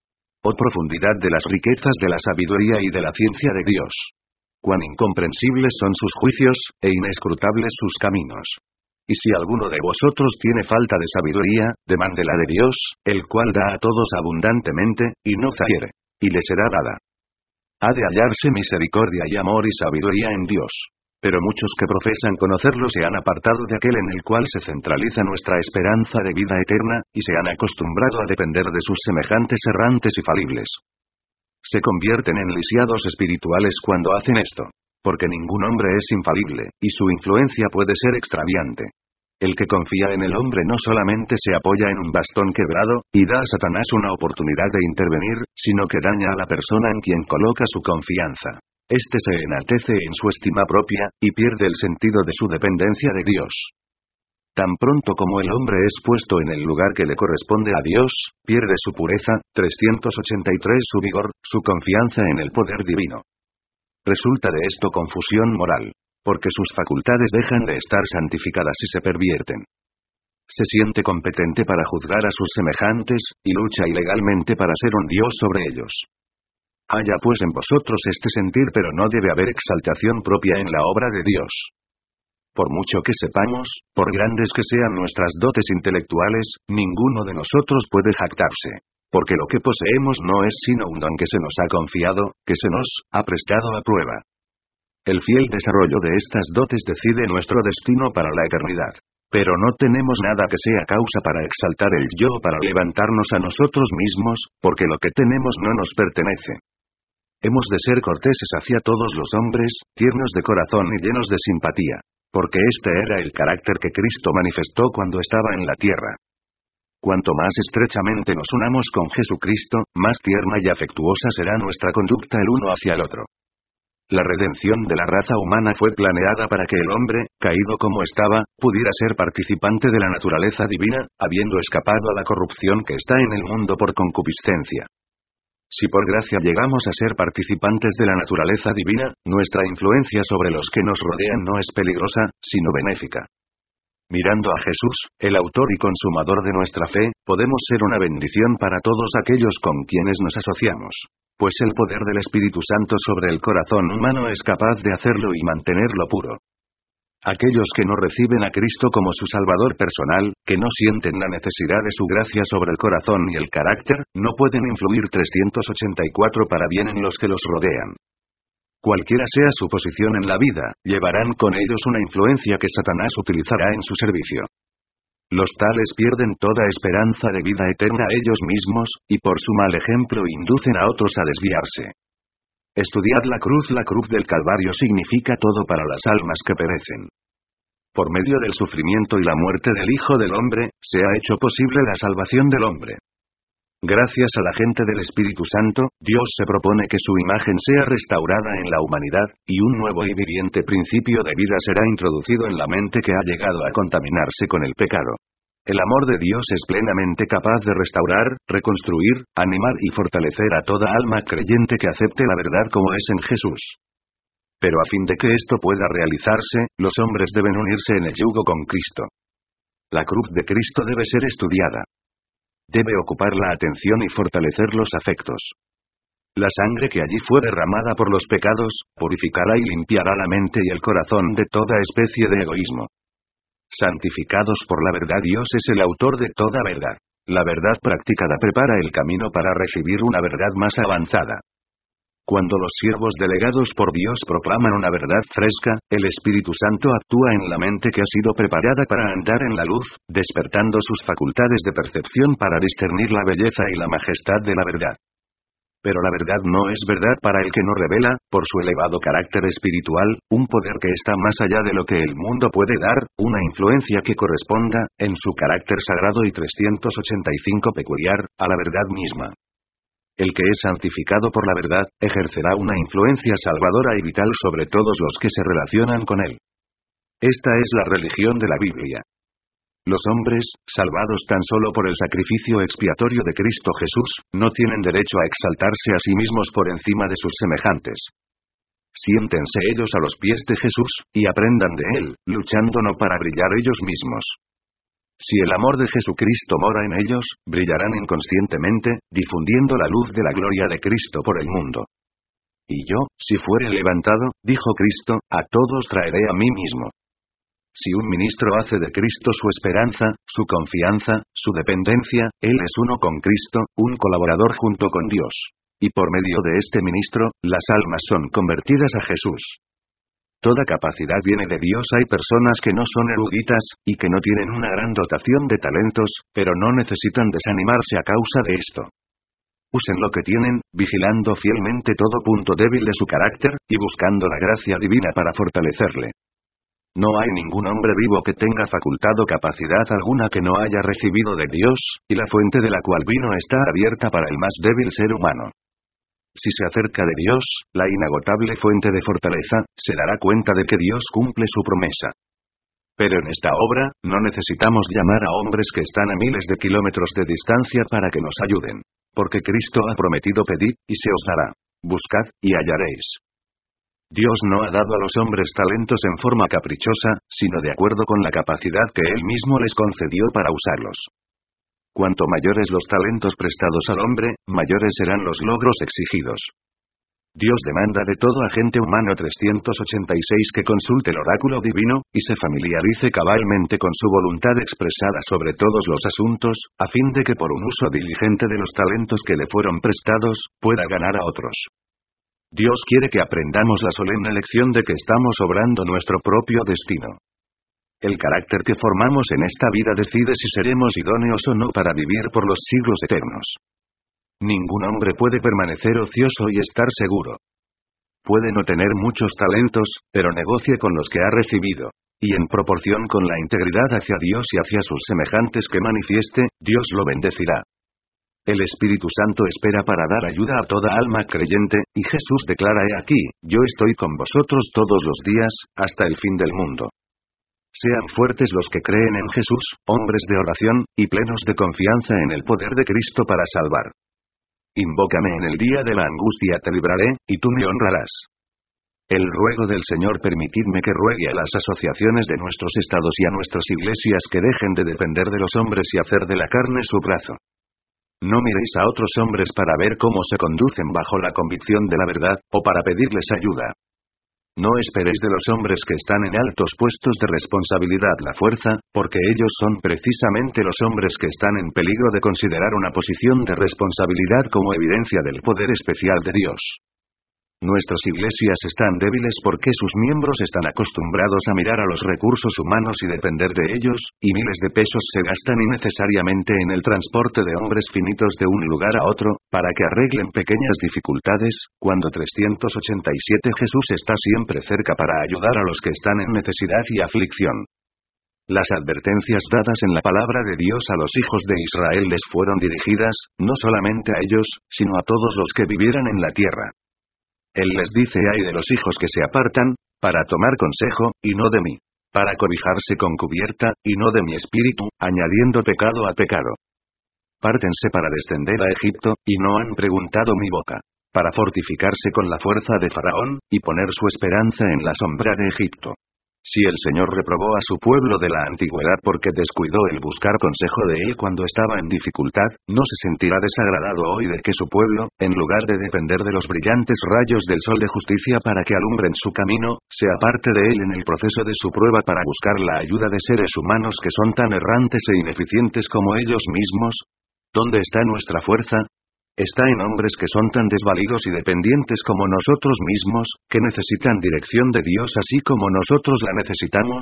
[SPEAKER 1] Oh profundidad de las riquezas de la sabiduría y de la ciencia de Dios. Cuán incomprensibles son sus juicios, e inescrutables sus caminos. Y si alguno de vosotros tiene falta de sabiduría, demándela de Dios, el cual da a todos abundantemente, y no zahiere, y le será dada. Ha de hallarse misericordia y amor y sabiduría en Dios. Pero muchos que profesan conocerlo se han apartado de aquel en el cual se centraliza nuestra esperanza de vida eterna, y se han acostumbrado a depender de sus semejantes errantes y falibles. Se convierten en lisiados espirituales cuando hacen esto. Porque ningún hombre es infalible, y su influencia puede ser extraviante. El que confía en el hombre no solamente se apoya en un bastón quebrado, y da a Satanás una oportunidad de intervenir, sino que daña a la persona en quien coloca su confianza. Este se enaltece en su estima propia, y pierde el sentido de su dependencia de Dios. Tan pronto como el hombre es puesto en el lugar que le corresponde a Dios, pierde su pureza, 383 su vigor, su confianza en el poder divino. Resulta de esto confusión moral. Porque sus facultades dejan de estar santificadas y se pervierten. Se siente competente para juzgar a sus semejantes, y lucha ilegalmente para ser un Dios sobre ellos. Haya pues en vosotros este sentir, pero no debe haber exaltación propia en la obra de Dios. Por mucho que sepamos, por grandes que sean nuestras dotes intelectuales, ninguno de nosotros puede jactarse. Porque lo que poseemos no es sino un don que se nos ha confiado, que se nos ha prestado a prueba. El fiel desarrollo de estas dotes decide nuestro destino para la eternidad. Pero no tenemos nada que sea causa para exaltar el yo o para levantarnos a nosotros mismos, porque lo que tenemos no nos pertenece. Hemos de ser corteses hacia todos los hombres, tiernos de corazón y llenos de simpatía. Porque este era el carácter que Cristo manifestó cuando estaba en la tierra. Cuanto más estrechamente nos unamos con Jesucristo, más tierna y afectuosa será nuestra conducta el uno hacia el otro. La redención de la raza humana fue planeada para que el hombre, caído como estaba, pudiera ser participante de la naturaleza divina, habiendo escapado a la corrupción que está en el mundo por concupiscencia. Si por gracia llegamos a ser participantes de la naturaleza divina, nuestra influencia sobre los que nos rodean no es peligrosa, sino benéfica. Mirando a Jesús, el autor y consumador de nuestra fe, podemos ser una bendición para todos aquellos con quienes nos asociamos. Pues el poder del Espíritu Santo sobre el corazón humano es capaz de hacerlo y mantenerlo puro. Aquellos que no reciben a Cristo como su Salvador personal, que no sienten la necesidad de su gracia sobre el corazón y el carácter, no pueden influir 384 para bien en los que los rodean. Cualquiera sea su posición en la vida, llevarán con ellos una influencia que Satanás utilizará en su servicio. Los tales pierden toda esperanza de vida eterna a ellos mismos, y por su mal ejemplo inducen a otros a desviarse. Estudiad la cruz del Calvario significa todo para las almas que perecen. Por medio del sufrimiento y la muerte del Hijo del Hombre, se ha hecho posible la salvación del hombre. Gracias a la gente del Espíritu Santo, Dios se propone que su imagen sea restaurada en la humanidad, y un nuevo y viviente principio de vida será introducido en la mente que ha llegado a contaminarse con el pecado. El amor de Dios es plenamente capaz de restaurar, reconstruir, animar y fortalecer a toda alma creyente que acepte la verdad como es en Jesús. Pero a fin de que esto pueda realizarse, los hombres deben unirse en el yugo con Cristo. La cruz de Cristo debe ser estudiada. Debe ocupar la atención y fortalecer los afectos. La sangre que allí fue derramada por los pecados, purificará y limpiará la mente y el corazón de toda especie de egoísmo. Santificados por la verdad, Dios es el autor de toda verdad. La verdad practicada prepara el camino para recibir una verdad más avanzada. Cuando los siervos delegados por Dios proclaman una verdad fresca, el Espíritu Santo actúa en la mente que ha sido preparada para andar en la luz, despertando sus facultades de percepción para discernir la belleza y la majestad de la verdad. Pero la verdad no es verdad para el que no revela, por su elevado carácter espiritual, un poder que está más allá de lo que el mundo puede dar, una influencia que corresponda, en su carácter sagrado y 385 peculiar, a la verdad misma. El que es santificado por la verdad, ejercerá una influencia salvadora y vital sobre todos los que se relacionan con él. Esta es la religión de la Biblia. Los hombres, salvados tan solo por el sacrificio expiatorio de Cristo Jesús, no tienen derecho a exaltarse a sí mismos por encima de sus semejantes. Siéntense ellos a los pies de Jesús, y aprendan de él, luchando no para brillar ellos mismos. Si el amor de Jesucristo mora en ellos, brillarán inconscientemente, difundiendo la luz de la gloria de Cristo por el mundo. Y yo, si fuere levantado, dijo Cristo, a todos traeré a mí mismo. Si un ministro hace de Cristo su esperanza, su confianza, su dependencia, él es uno con Cristo, un colaborador junto con Dios. Y por medio de este ministro, las almas son convertidas a Jesús. Toda capacidad viene de Dios. Hay personas que no son eruditas, y que no tienen una gran dotación de talentos, pero no necesitan desanimarse a causa de esto. Usen lo que tienen, vigilando fielmente todo punto débil de su carácter, y buscando la gracia divina para fortalecerle. No hay ningún hombre vivo que tenga facultad o capacidad alguna que no haya recibido de Dios, y la fuente de la cual vino está abierta para el más débil ser humano. Si se acerca de Dios, la inagotable fuente de fortaleza, se dará cuenta de que Dios cumple su promesa. Pero en esta obra, no necesitamos llamar a hombres que están a miles de kilómetros de distancia para que nos ayuden. Porque Cristo ha prometido: pedid, y se os dará. Buscad, y hallaréis. Dios no ha dado a los hombres talentos en forma caprichosa, sino de acuerdo con la capacidad que Él mismo les concedió para usarlos. Cuanto mayores los talentos prestados al hombre, mayores serán los logros exigidos. Dios demanda de todo agente humano 386 que consulte el oráculo divino, y se familiarice cabalmente con su voluntad expresada sobre todos los asuntos, a fin de que por un uso diligente de los talentos que le fueron prestados, pueda ganar a otros. Dios quiere que aprendamos la solemne lección de que estamos obrando nuestro propio destino. El carácter que formamos en esta vida decide si seremos idóneos o no para vivir por los siglos eternos. Ningún hombre puede permanecer ocioso y estar seguro. Puede no tener muchos talentos, pero negocie con los que ha recibido. Y en proporción con la integridad hacia Dios y hacia sus semejantes que manifieste, Dios lo bendecirá. El Espíritu Santo espera para dar ayuda a toda alma creyente, y Jesús declara: he aquí, yo estoy con vosotros todos los días, hasta el fin del mundo. Sean fuertes los que creen en Jesús, hombres de oración, y plenos de confianza en el poder de Cristo para salvar. Invócame en el día de la angustia, te libraré, y tú me honrarás. El ruego del Señor. Permitidme que ruegue a las asociaciones de nuestros estados y a nuestras iglesias que dejen de depender de los hombres y hacer de la carne su brazo. No miréis a otros hombres para ver cómo se conducen bajo la convicción de la verdad, o para pedirles ayuda. No esperéis de los hombres que están en altos puestos de responsabilidad la fuerza, porque ellos son precisamente los hombres que están en peligro de considerar una posición de responsabilidad como evidencia del poder especial de Dios. Nuestras iglesias están débiles porque sus miembros están acostumbrados a mirar a los recursos humanos y depender de ellos, y miles de pesos se gastan innecesariamente en el transporte de hombres finitos de un lugar a otro, para que arreglen pequeñas dificultades, cuando 387 Jesús está siempre cerca para ayudar a los que están en necesidad y aflicción. Las advertencias dadas en la palabra de Dios a los hijos de Israel les fueron dirigidas, no solamente a ellos, sino a todos los que vivieran en la tierra. Él les dice: ay de los hijos que se apartan, para tomar consejo, y no de mí. Para cobijarse con cubierta, y no de mi espíritu, añadiendo pecado a pecado. Pártense para descender a Egipto, y no han preguntado mi boca. Para fortificarse con la fuerza de Faraón, y poner su esperanza en la sombra de Egipto. Si el Señor reprobó a su pueblo de la antigüedad porque descuidó el buscar consejo de él cuando estaba en dificultad, ¿no se sentirá desagradado hoy de que su pueblo, en lugar de depender de los brillantes rayos del sol de justicia para que alumbren su camino, se aparte de él en el proceso de su prueba para buscar la ayuda de seres humanos que son tan errantes e ineficientes como ellos mismos? ¿Dónde está nuestra fuerza? Está en hombres que son tan desvalidos y dependientes como nosotros mismos, que necesitan dirección de Dios así como nosotros la necesitamos.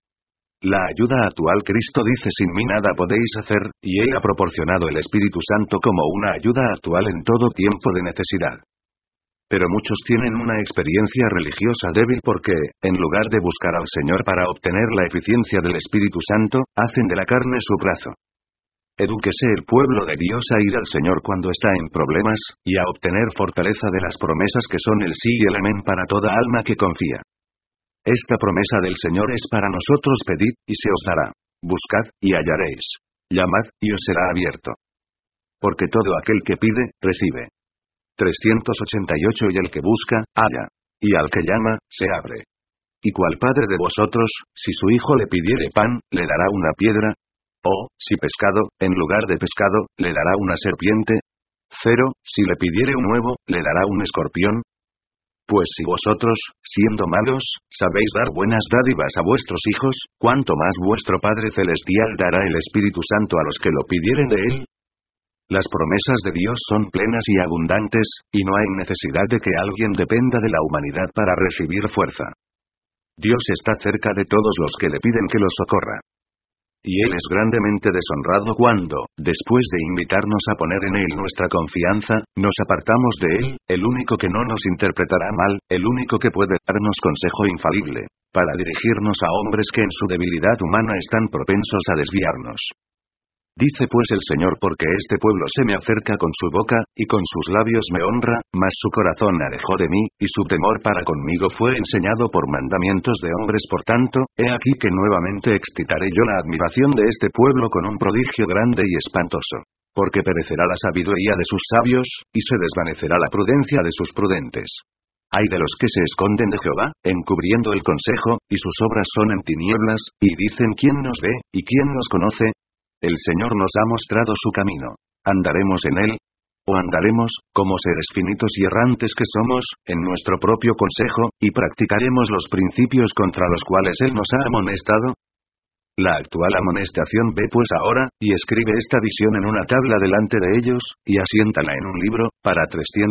[SPEAKER 1] La ayuda actual. Cristo dice: sin mí nada podéis hacer, y Él ha proporcionado el Espíritu Santo como una ayuda actual en todo tiempo de necesidad. Pero muchos tienen una experiencia religiosa débil porque, en lugar de buscar al Señor para obtener la eficiencia del Espíritu Santo, hacen de la carne su brazo. Edúquese el pueblo de Dios a ir al Señor cuando está en problemas, y a obtener fortaleza de las promesas que son el sí y el amén para toda alma que confía. Esta promesa del Señor es para nosotros: pedid, y se os dará. Buscad, y hallaréis. Llamad, y os será abierto. Porque todo aquel que pide, recibe. 388 Y el que busca, halla. Y al que llama, se abre. ¿Y cuál padre de vosotros, si su hijo le pidiere pan, le dará una piedra? O, si pescado, en lugar de pescado, le dará una serpiente. 0, si le pidiere un huevo, le dará un escorpión. Pues si vosotros, siendo malos, sabéis dar buenas dádivas a vuestros hijos, ¿cuánto más vuestro Padre Celestial dará el Espíritu Santo a los que lo pidieren de él? Las promesas de Dios son plenas y abundantes, y no hay necesidad de que alguien dependa de la humanidad para recibir fuerza. Dios está cerca de todos los que le piden que lo socorra. Y Él es grandemente deshonrado cuando, después de invitarnos a poner en Él nuestra confianza, nos apartamos de Él, el único que no nos interpretará mal, el único que puede darnos consejo infalible, para dirigirnos a hombres que en su debilidad humana están propensos a desviarnos. Dice pues el Señor: porque este pueblo se me acerca con su boca, y con sus labios me honra, mas su corazón alejó de mí, y su temor para conmigo fue enseñado por mandamientos de hombres. Por tanto, he aquí que nuevamente excitaré yo la admiración de este pueblo con un prodigio grande y espantoso. Porque perecerá la sabiduría de sus sabios, y se desvanecerá la prudencia de sus prudentes. Hay de los que se esconden de Jehová, encubriendo el consejo, y sus obras son en tinieblas, y dicen: ¿quién nos ve, y quién nos conoce? El Señor nos ha mostrado su camino. ¿Andaremos en él? ¿O andaremos, como seres finitos y errantes que somos, en nuestro propio consejo, y practicaremos los principios contra los cuales Él nos ha amonestado? La actual amonestación ve pues ahora, y escribe esta visión en una tabla delante de ellos, y asiéntala en un libro, para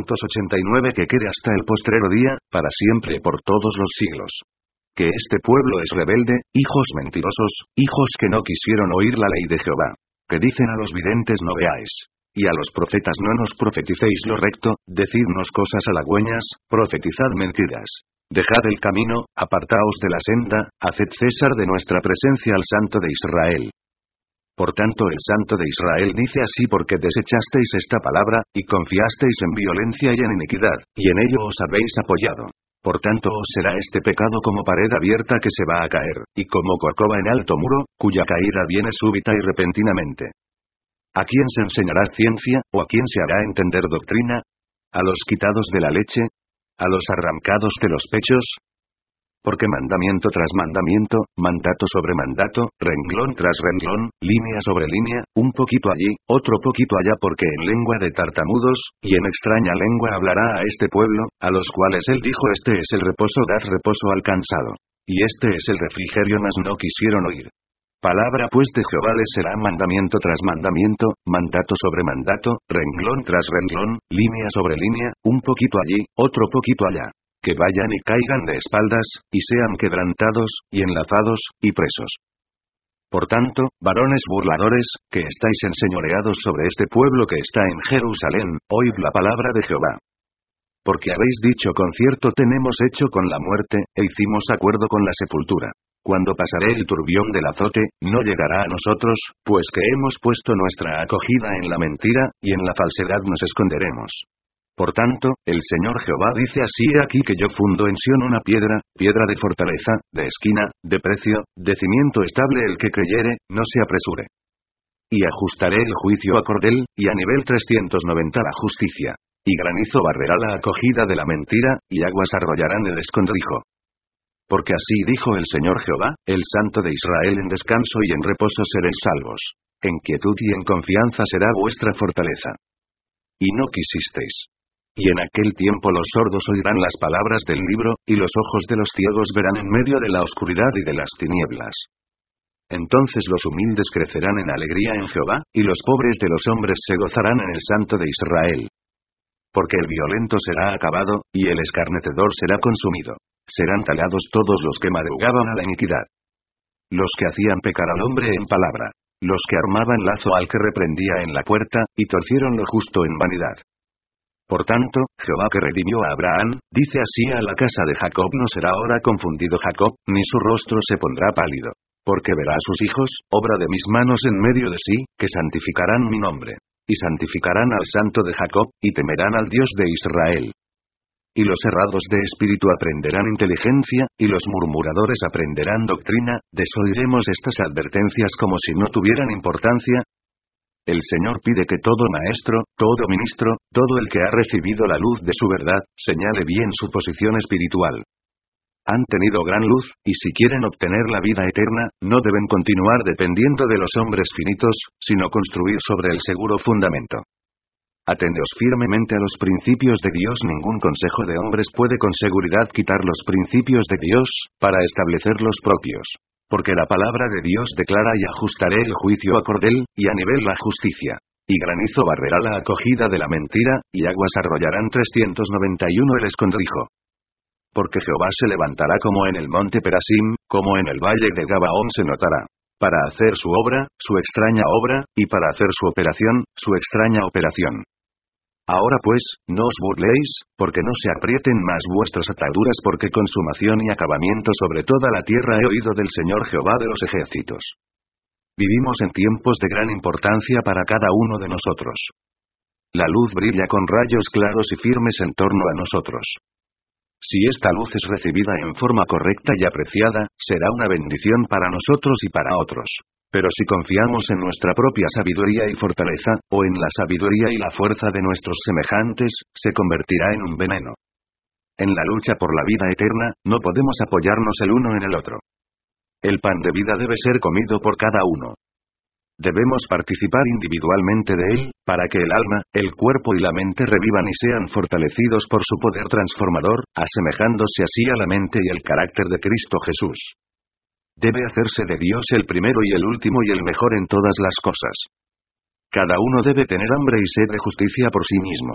[SPEAKER 1] 389 que quede hasta el postrero día, para siempre y por todos los siglos. Que este pueblo es rebelde, hijos mentirosos, hijos que no quisieron oír la ley de Jehová. Que dicen a los videntes: no veáis. Y a los profetas: no nos profeticéis lo recto, decidnos cosas halagüeñas, profetizad mentiras. Dejad el camino, apartaos de la senda, haced cesar de nuestra presencia al Santo de Israel. Por tanto el Santo de Israel dice así: porque desechasteis esta palabra, y confiasteis en violencia y en iniquidad, y en ello os habéis apoyado. Por tanto os será este pecado como pared abierta que se va a caer, y como corcova en alto muro, cuya caída viene súbita y repentinamente. ¿A quién se enseñará ciencia, o a quién se hará entender doctrina? ¿A los quitados de la leche? ¿A los arrancados de los pechos? Porque mandamiento tras mandamiento, mandato sobre mandato, renglón tras renglón, línea sobre línea, un poquito allí, otro poquito allá, porque en lengua de tartamudos, y en extraña lengua hablará a este pueblo, a los cuales Él dijo: este es el reposo, dad reposo al cansado. Y este es el refrigerio, mas no quisieron oír. Palabra pues de Jehová les será mandamiento tras mandamiento, mandato sobre mandato, renglón tras renglón, línea sobre línea, un poquito allí, otro poquito allá. Que vayan y caigan de espaldas, y sean quebrantados, y enlazados, y presos. Por tanto, varones burladores, que estáis enseñoreados sobre este pueblo que está en Jerusalén, oíd la palabra de Jehová. Porque habéis dicho: concierto tenemos hecho con la muerte, e hicimos acuerdo con la sepultura. Cuando pasaré el turbión del azote, no llegará a nosotros, pues que hemos puesto nuestra acogida en la mentira, y en la falsedad nos esconderemos. Por tanto, el Señor Jehová dice así: he aquí que yo fundo en Sión una piedra, piedra de fortaleza, de esquina, de precio, de cimiento estable. El que creyere, no se apresure. Y ajustaré el juicio a cordel, y a nivel 390 la justicia. Y granizo barrerá la acogida de la mentira, y aguas arrollarán el escondrijo. Porque así dijo el Señor Jehová, el Santo de Israel: en descanso y en reposo seréis salvos. En quietud y en confianza será vuestra fortaleza. Y no quisisteis. Y en aquel tiempo los sordos oirán las palabras del libro, y los ojos de los ciegos verán en medio de la oscuridad y de las tinieblas. Entonces los humildes crecerán en alegría en Jehová, y los pobres de los hombres se gozarán en el Santo de Israel. Porque el violento será acabado, y el escarnecedor será consumido. Serán talados todos los que madrugaban a la iniquidad. Los que hacían pecar al hombre en palabra. Los que armaban lazo al que reprendía en la puerta, y torcieron lo justo en vanidad. Por tanto, Jehová que redimió a Abraham, dice así a la casa de Jacob: no será ahora confundido Jacob, ni su rostro se pondrá pálido. Porque verá a sus hijos, obra de mis manos en medio de sí, que santificarán mi nombre. Y santificarán al Santo de Jacob, y temerán al Dios de Israel. Y los errados de espíritu aprenderán inteligencia, y los murmuradores aprenderán doctrina. ¿Desoiremos estas advertencias como si no tuvieran importancia? El Señor pide que todo maestro, todo ministro, todo el que ha recibido la luz de su verdad, señale bien su posición espiritual. Han tenido gran luz, y si quieren obtener la vida eterna, no deben continuar dependiendo de los hombres finitos, sino construir sobre el seguro fundamento. Atendeos firmemente a los principios de Dios. Ningún consejo de hombres puede con seguridad quitar los principios de Dios, para establecer los propios. Porque la palabra de Dios declara: y ajustaré el juicio a cordel, y a nivel la justicia. Y granizo barrerá la acogida de la mentira, y aguas arrollarán 391 el escondrijo. Porque Jehová se levantará como en el monte Perasim, como en el valle de Gabaón se notará. para hacer su obra, su extraña obra, y para hacer su operación, su extraña operación. Ahora pues, no os burléis, porque no se aprieten más vuestras ataduras, porque consumación y acabamiento sobre toda la tierra he oído del Señor Jehová de los ejércitos. Vivimos en tiempos de gran importancia para cada uno de nosotros. La luz brilla con rayos claros y firmes en torno a nosotros. Si esta luz es recibida en forma correcta y apreciada, será una bendición para nosotros y para otros. Pero si confiamos en nuestra propia sabiduría y fortaleza, o en la sabiduría y la fuerza de nuestros semejantes, se convertirá en un veneno. En la lucha por la vida eterna, no podemos apoyarnos el uno en el otro. El pan de vida debe ser comido por cada uno. Debemos participar individualmente de él, para que el alma, el cuerpo y la mente revivan y sean fortalecidos por su poder transformador, asemejándose así a la mente y el carácter de Cristo Jesús. Debe hacerse de Dios el primero y el último y el mejor en todas las cosas. Cada uno debe tener hambre y sed de justicia por sí mismo.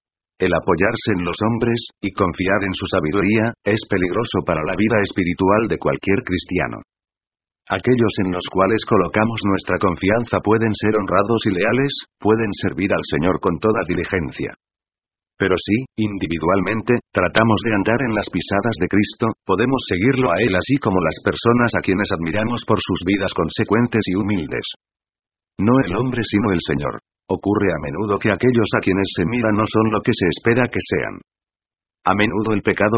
[SPEAKER 1] El apoyarse en los hombres, y confiar en su sabiduría, es peligroso para la vida espiritual de cualquier cristiano. Aquellos en los cuales colocamos nuestra confianza pueden ser honrados y leales, pueden servir al Señor con toda diligencia. Pero si, individualmente, tratamos de andar en las pisadas de Cristo, podemos seguirlo a Él así como las personas a quienes admiramos por sus vidas consecuentes y humildes. No el hombre sino el Señor. Ocurre a menudo que aquellos a quienes se mira no son lo que se espera que sean. A menudo el pecado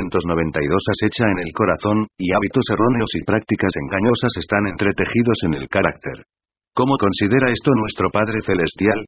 [SPEAKER 1] 392 acecha en el corazón, y hábitos erróneos y prácticas engañosas están entretejidos en el carácter. ¿Cómo considera esto nuestro Padre Celestial?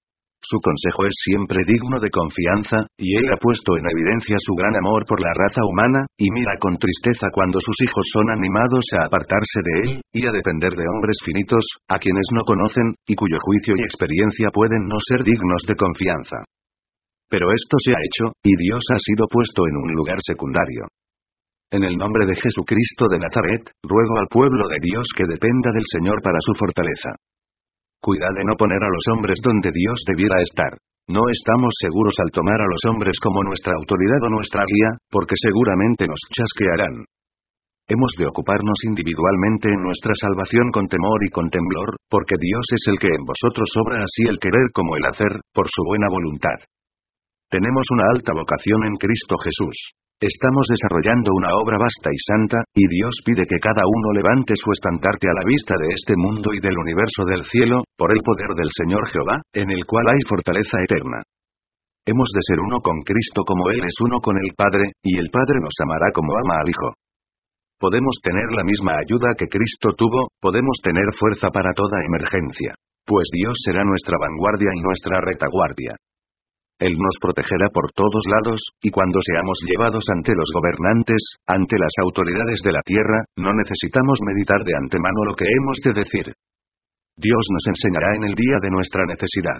[SPEAKER 1] Su consejo es siempre digno de confianza, y Él ha puesto en evidencia su gran amor por la raza humana, y mira con tristeza cuando sus hijos son animados a apartarse de Él, y a depender de hombres finitos, a quienes no conocen, y cuyo juicio y experiencia pueden no ser dignos de confianza. Pero esto se ha hecho, y Dios ha sido puesto en un lugar secundario. En el nombre de Jesucristo de Nazaret, ruego al pueblo de Dios que dependa del Señor para su fortaleza. Cuidad de no poner a los hombres donde Dios debiera estar. No estamos seguros al tomar a los hombres como nuestra autoridad o nuestra guía, porque seguramente nos chasquearán. Hemos de ocuparnos individualmente en nuestra salvación con temor y con temblor, porque Dios es el que en vosotros obra así el querer como el hacer, por su buena voluntad. Tenemos una alta vocación en Cristo Jesús. Estamos desarrollando una obra vasta y santa, y Dios pide que cada uno levante su estandarte a la vista de este mundo y del universo del cielo, por el poder del Señor Jehová, en el cual hay fortaleza eterna. Hemos de ser uno con Cristo como Él es uno con el Padre, y el Padre nos amará como ama al Hijo. Podemos tener la misma ayuda que Cristo tuvo, podemos tener fuerza para toda emergencia. Pues Dios será nuestra vanguardia y nuestra retaguardia. Él nos protegerá por todos lados, y cuando seamos llevados ante los gobernantes, ante las autoridades de la tierra, no necesitamos meditar de antemano lo que hemos de decir. Dios nos enseñará en el día de nuestra necesidad.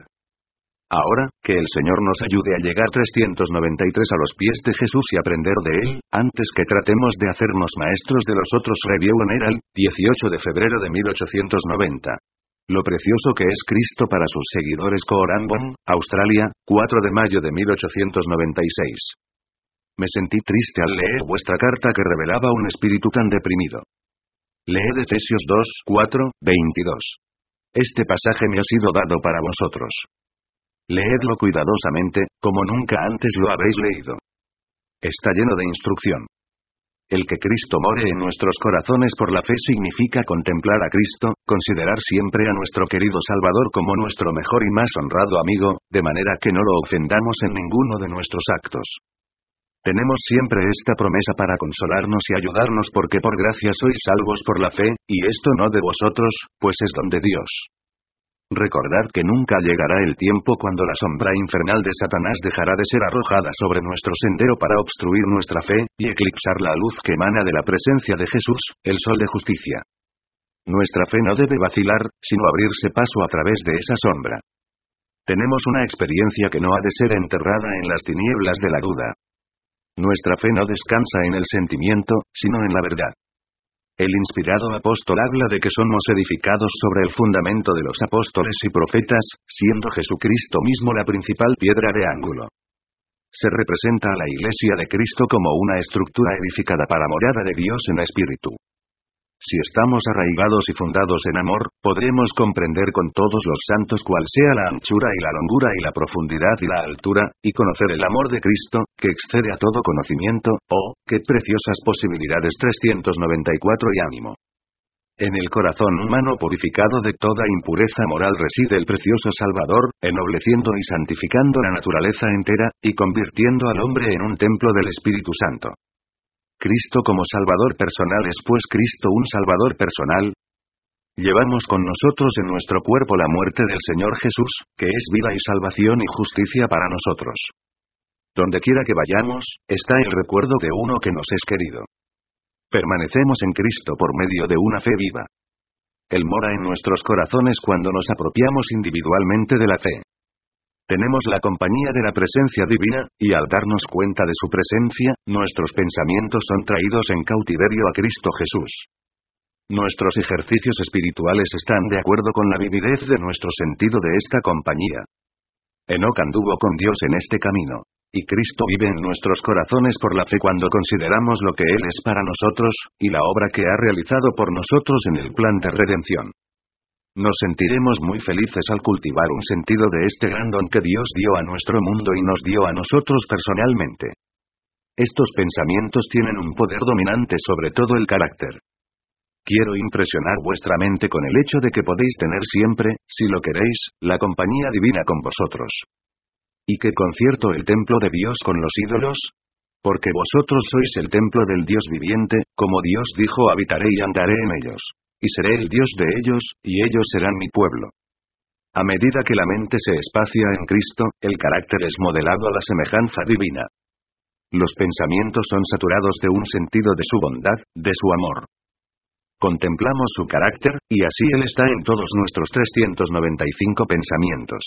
[SPEAKER 1] Ahora, que el Señor nos ayude a llegar 393 a los pies de Jesús y aprender de Él, antes que tratemos de hacernos maestros de los otros. Review on Herald, 18 de febrero de 1890. Lo precioso que es Cristo para sus seguidores. Coranbon, Australia, 4 de mayo de 1896. Me sentí triste al leer vuestra carta que revelaba un espíritu tan deprimido. Leed Efesios 2, 4, 22. Este pasaje me ha sido dado para vosotros. Leedlo cuidadosamente, como nunca antes lo habéis leído. Está lleno de instrucción. El que Cristo more en nuestros corazones por la fe significa contemplar a Cristo, considerar siempre a nuestro querido Salvador como nuestro mejor y más honrado amigo, de manera que no lo ofendamos en ninguno de nuestros actos. Tenemos siempre esta promesa para consolarnos y ayudarnos porque por gracia sois salvos por la fe, y esto no de vosotros, pues es don de Dios. Recordad que nunca llegará el tiempo cuando la sombra infernal de Satanás dejará de ser arrojada sobre nuestro sendero para obstruir nuestra fe, y eclipsar la luz que emana de la presencia de Jesús, el sol de justicia. Nuestra fe no debe vacilar, sino abrirse paso a través de esa sombra. Tenemos una experiencia que no ha de ser enterrada en las tinieblas de la duda. Nuestra fe no descansa en el sentimiento, sino en la verdad. El inspirado apóstol habla de que somos edificados sobre el fundamento de los apóstoles y profetas, siendo Jesucristo mismo la principal piedra de ángulo. Se representa a la Iglesia de Cristo como una estructura edificada para morada de Dios en espíritu. Si estamos arraigados y fundados en amor, podremos comprender con todos los santos cuál sea la anchura y la longura y la profundidad y la altura, y conocer el amor de Cristo, que excede a todo conocimiento. ¡Oh, qué preciosas posibilidades! 394 y ánimo. En el corazón humano purificado de toda impureza moral reside el precioso Salvador, ennobleciendo y santificando la naturaleza entera, y convirtiendo al hombre en un templo del Espíritu Santo. Cristo como Salvador personal. ¿Es pues Cristo un Salvador personal? Llevamos con nosotros en nuestro cuerpo la muerte del Señor Jesús, que es vida y salvación y justicia para nosotros. Donde quiera que vayamos, está el recuerdo de uno que nos es querido. Permanecemos en Cristo por medio de una fe viva. Él mora en nuestros corazones cuando nos apropiamos individualmente de la fe. Tenemos la compañía de la presencia divina, y al darnos cuenta de su presencia, nuestros pensamientos son traídos en cautiverio a Cristo Jesús. Nuestros ejercicios espirituales están de acuerdo con la vividez de nuestro sentido de esta compañía. Enoc anduvo con Dios en este camino. Y Cristo vive en nuestros corazones por la fe cuando consideramos lo que Él es para nosotros, y la obra que ha realizado por nosotros en el plan de redención. Nos sentiremos muy felices al cultivar un sentido de este gran don que Dios dio a nuestro mundo y nos dio a nosotros personalmente. Estos pensamientos tienen un poder dominante sobre todo el carácter. Quiero impresionar vuestra mente con el hecho de que podéis tener siempre, si lo queréis, la compañía divina con vosotros. ¿Y qué concierto el templo de Dios con los ídolos? Porque vosotros sois el templo del Dios viviente, como Dios dijo: habitaré y andaré en ellos. Y seré el Dios de ellos, y ellos serán mi pueblo. A medida que la mente se espacia en Cristo, el carácter es modelado a la semejanza divina. Los pensamientos son saturados de un sentido de su bondad, de su amor. Contemplamos su carácter, y así Él está en todos nuestros 395 pensamientos.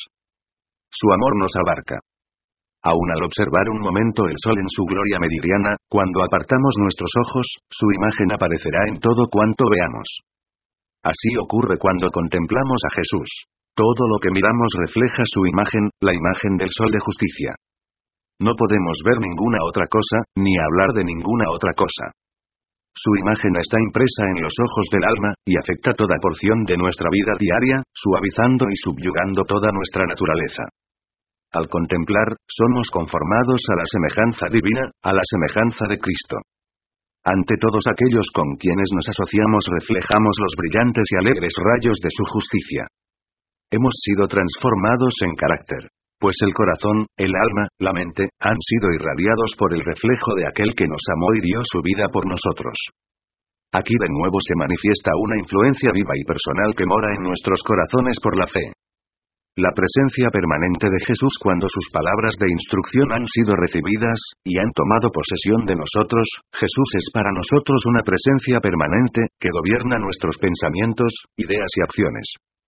[SPEAKER 1] Su amor nos abarca. Aun al observar un momento el sol en su gloria meridiana, cuando apartamos nuestros ojos, su imagen aparecerá en todo cuanto veamos. Así ocurre cuando contemplamos a Jesús. Todo lo que miramos refleja su imagen, la imagen del sol de justicia. No podemos ver ninguna otra cosa, ni hablar de ninguna otra cosa. Su imagen está impresa en los ojos del alma, y afecta toda porción de nuestra vida diaria, suavizando y subyugando toda nuestra naturaleza. Al contemplar, somos conformados a la semejanza divina, a la semejanza de Cristo. Ante todos aquellos con quienes nos asociamos reflejamos los brillantes y alegres rayos de su justicia. Hemos sido transformados en carácter. Pues el corazón, el alma, la mente, han sido irradiados por el reflejo de aquel que nos amó y dio su vida por nosotros. Aquí de nuevo se manifiesta una influencia viva y personal que mora en nuestros corazones por la fe. La presencia permanente de Jesús cuando sus palabras de instrucción han sido recibidas, y han tomado posesión de nosotros. Jesús es para nosotros una presencia permanente, que gobierna nuestros pensamientos, ideas y acciones.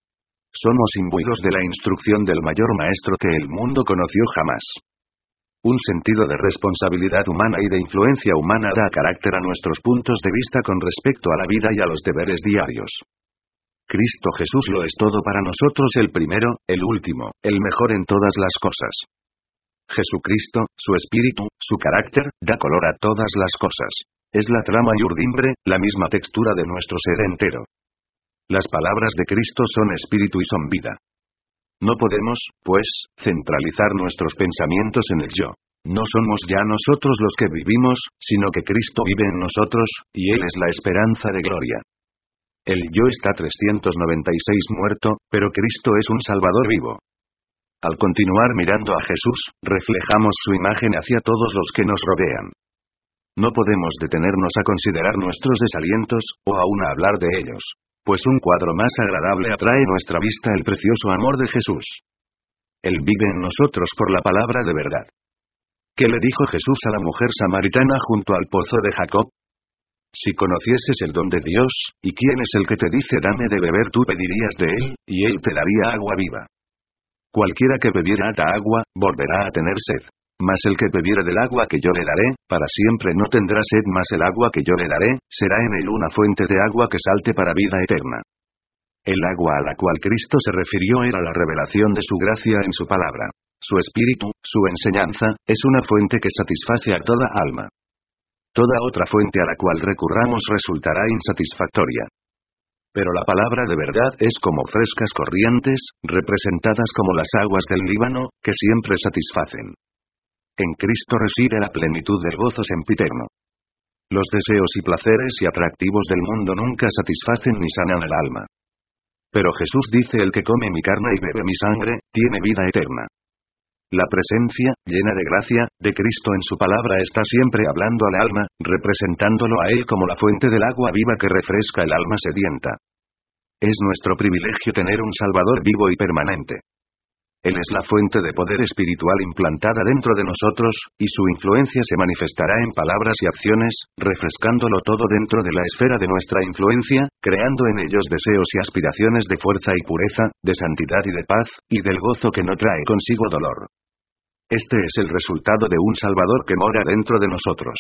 [SPEAKER 1] Somos imbuidos de la instrucción del mayor maestro que el mundo conoció jamás. Un sentido de responsabilidad humana y de influencia humana da carácter a nuestros puntos de vista con respecto a la vida y a los deberes diarios. Cristo Jesús lo es todo para nosotros, el primero, el último, el mejor en todas las cosas. Jesucristo, su espíritu, su carácter, da color a todas las cosas. Es la trama y urdimbre, la misma textura de nuestro ser entero. Las palabras de Cristo son espíritu y son vida. No podemos, pues, centralizar nuestros pensamientos en el yo. No somos ya nosotros los que vivimos, sino que Cristo vive en nosotros, y Él es la esperanza de gloria. El yo está 396 muerto, pero Cristo es un Salvador vivo. Al continuar mirando a Jesús, reflejamos su imagen hacia todos los que nos rodean. No podemos detenernos a considerar nuestros desalientos, o aún a hablar de ellos. Pues un cuadro más agradable atrae nuestra vista el precioso amor de Jesús. Él vive en nosotros por la palabra de verdad. ¿Qué le dijo Jesús a la mujer samaritana junto al pozo de Jacob? Si conocieses el don de Dios, ¿y quién es el que te dice dame de beber? Tú pedirías de él, y él te daría agua viva. Cualquiera que bebiera esta agua, volverá a tener sed. Mas el que bebiere del agua que yo le daré, para siempre no tendrá sed, mas el agua que yo le daré, será en él una fuente de agua que salte para vida eterna. El agua a la cual Cristo se refirió era la revelación de su gracia en su palabra. Su espíritu, su enseñanza, es una fuente que satisface a toda alma. Toda otra fuente a la cual recurramos resultará insatisfactoria. Pero la palabra de verdad es como frescas corrientes, representadas como las aguas del Líbano, que siempre satisfacen. En Cristo reside la plenitud del gozo sempiterno. Los deseos y placeres y atractivos del mundo nunca satisfacen ni sanan el alma. Pero Jesús dice: el que come mi carne y bebe mi sangre, tiene vida eterna. La presencia, llena de gracia, de Cristo en su palabra está siempre hablando al alma, representándolo a él como la fuente del agua viva que refresca el alma sedienta. Es nuestro privilegio tener un Salvador vivo y permanente. Él es la fuente de poder espiritual implantada dentro de nosotros, y su influencia se manifestará en palabras y acciones, refrescándolo todo dentro de la esfera de nuestra influencia, creando en ellos deseos y aspiraciones de fuerza y pureza, de santidad y de paz, y del gozo que no trae consigo dolor. Este es el resultado de un Salvador que mora dentro de nosotros.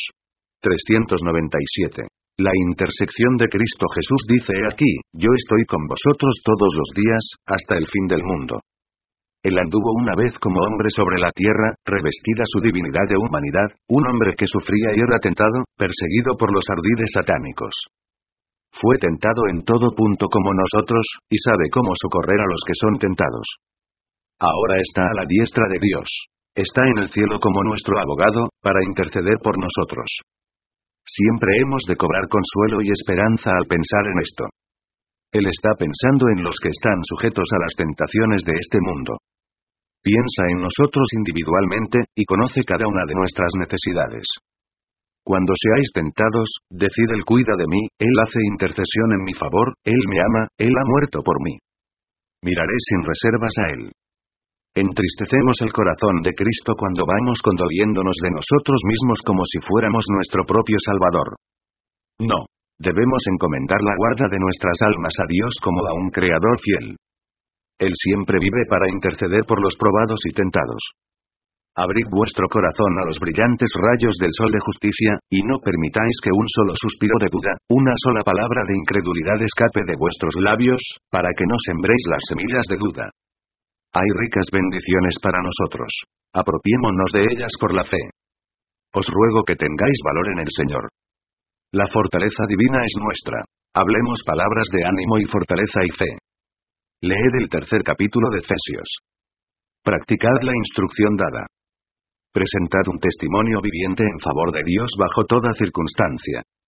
[SPEAKER 1] 397. La intersección de Cristo Jesús dice: he aquí, yo estoy con vosotros todos los días, hasta el fin del mundo. Él anduvo una vez como hombre sobre la tierra, revestida su divinidad de humanidad, un hombre que sufría y era tentado, perseguido por los ardides satánicos. Fue tentado en todo punto como nosotros, y sabe cómo socorrer a los que son tentados. Ahora está a la diestra de Dios. Está en el cielo como nuestro abogado, para interceder por nosotros. Siempre hemos de cobrar consuelo y esperanza al pensar en esto. Él está pensando en los que están sujetos a las tentaciones de este mundo. Piensa en nosotros individualmente, y conoce cada una de nuestras necesidades. Cuando seáis tentados, decid: Él cuida de mí, Él hace intercesión en mi favor, Él me ama, Él ha muerto por mí. Miraré sin reservas a Él. Entristecemos el corazón de Cristo cuando vamos condoliéndonos de nosotros mismos como si fuéramos nuestro propio Salvador. No. Debemos encomendar la guarda de nuestras almas a Dios como a un Creador fiel. Él siempre vive para interceder por los probados y tentados. Abrid vuestro corazón a los brillantes rayos del sol de justicia, y no permitáis que un solo suspiro de duda, una sola palabra de incredulidad escape de vuestros labios, para que no sembréis las semillas de duda. Hay ricas bendiciones para nosotros. Apropiémonos de ellas por la fe. Os ruego que tengáis valor en el Señor. La fortaleza divina es nuestra. Hablemos palabras de ánimo y fortaleza y fe. Leed el 3 capítulo de Efesios. Practicad la instrucción dada. Presentad un testimonio viviente en favor de Dios bajo toda circunstancia.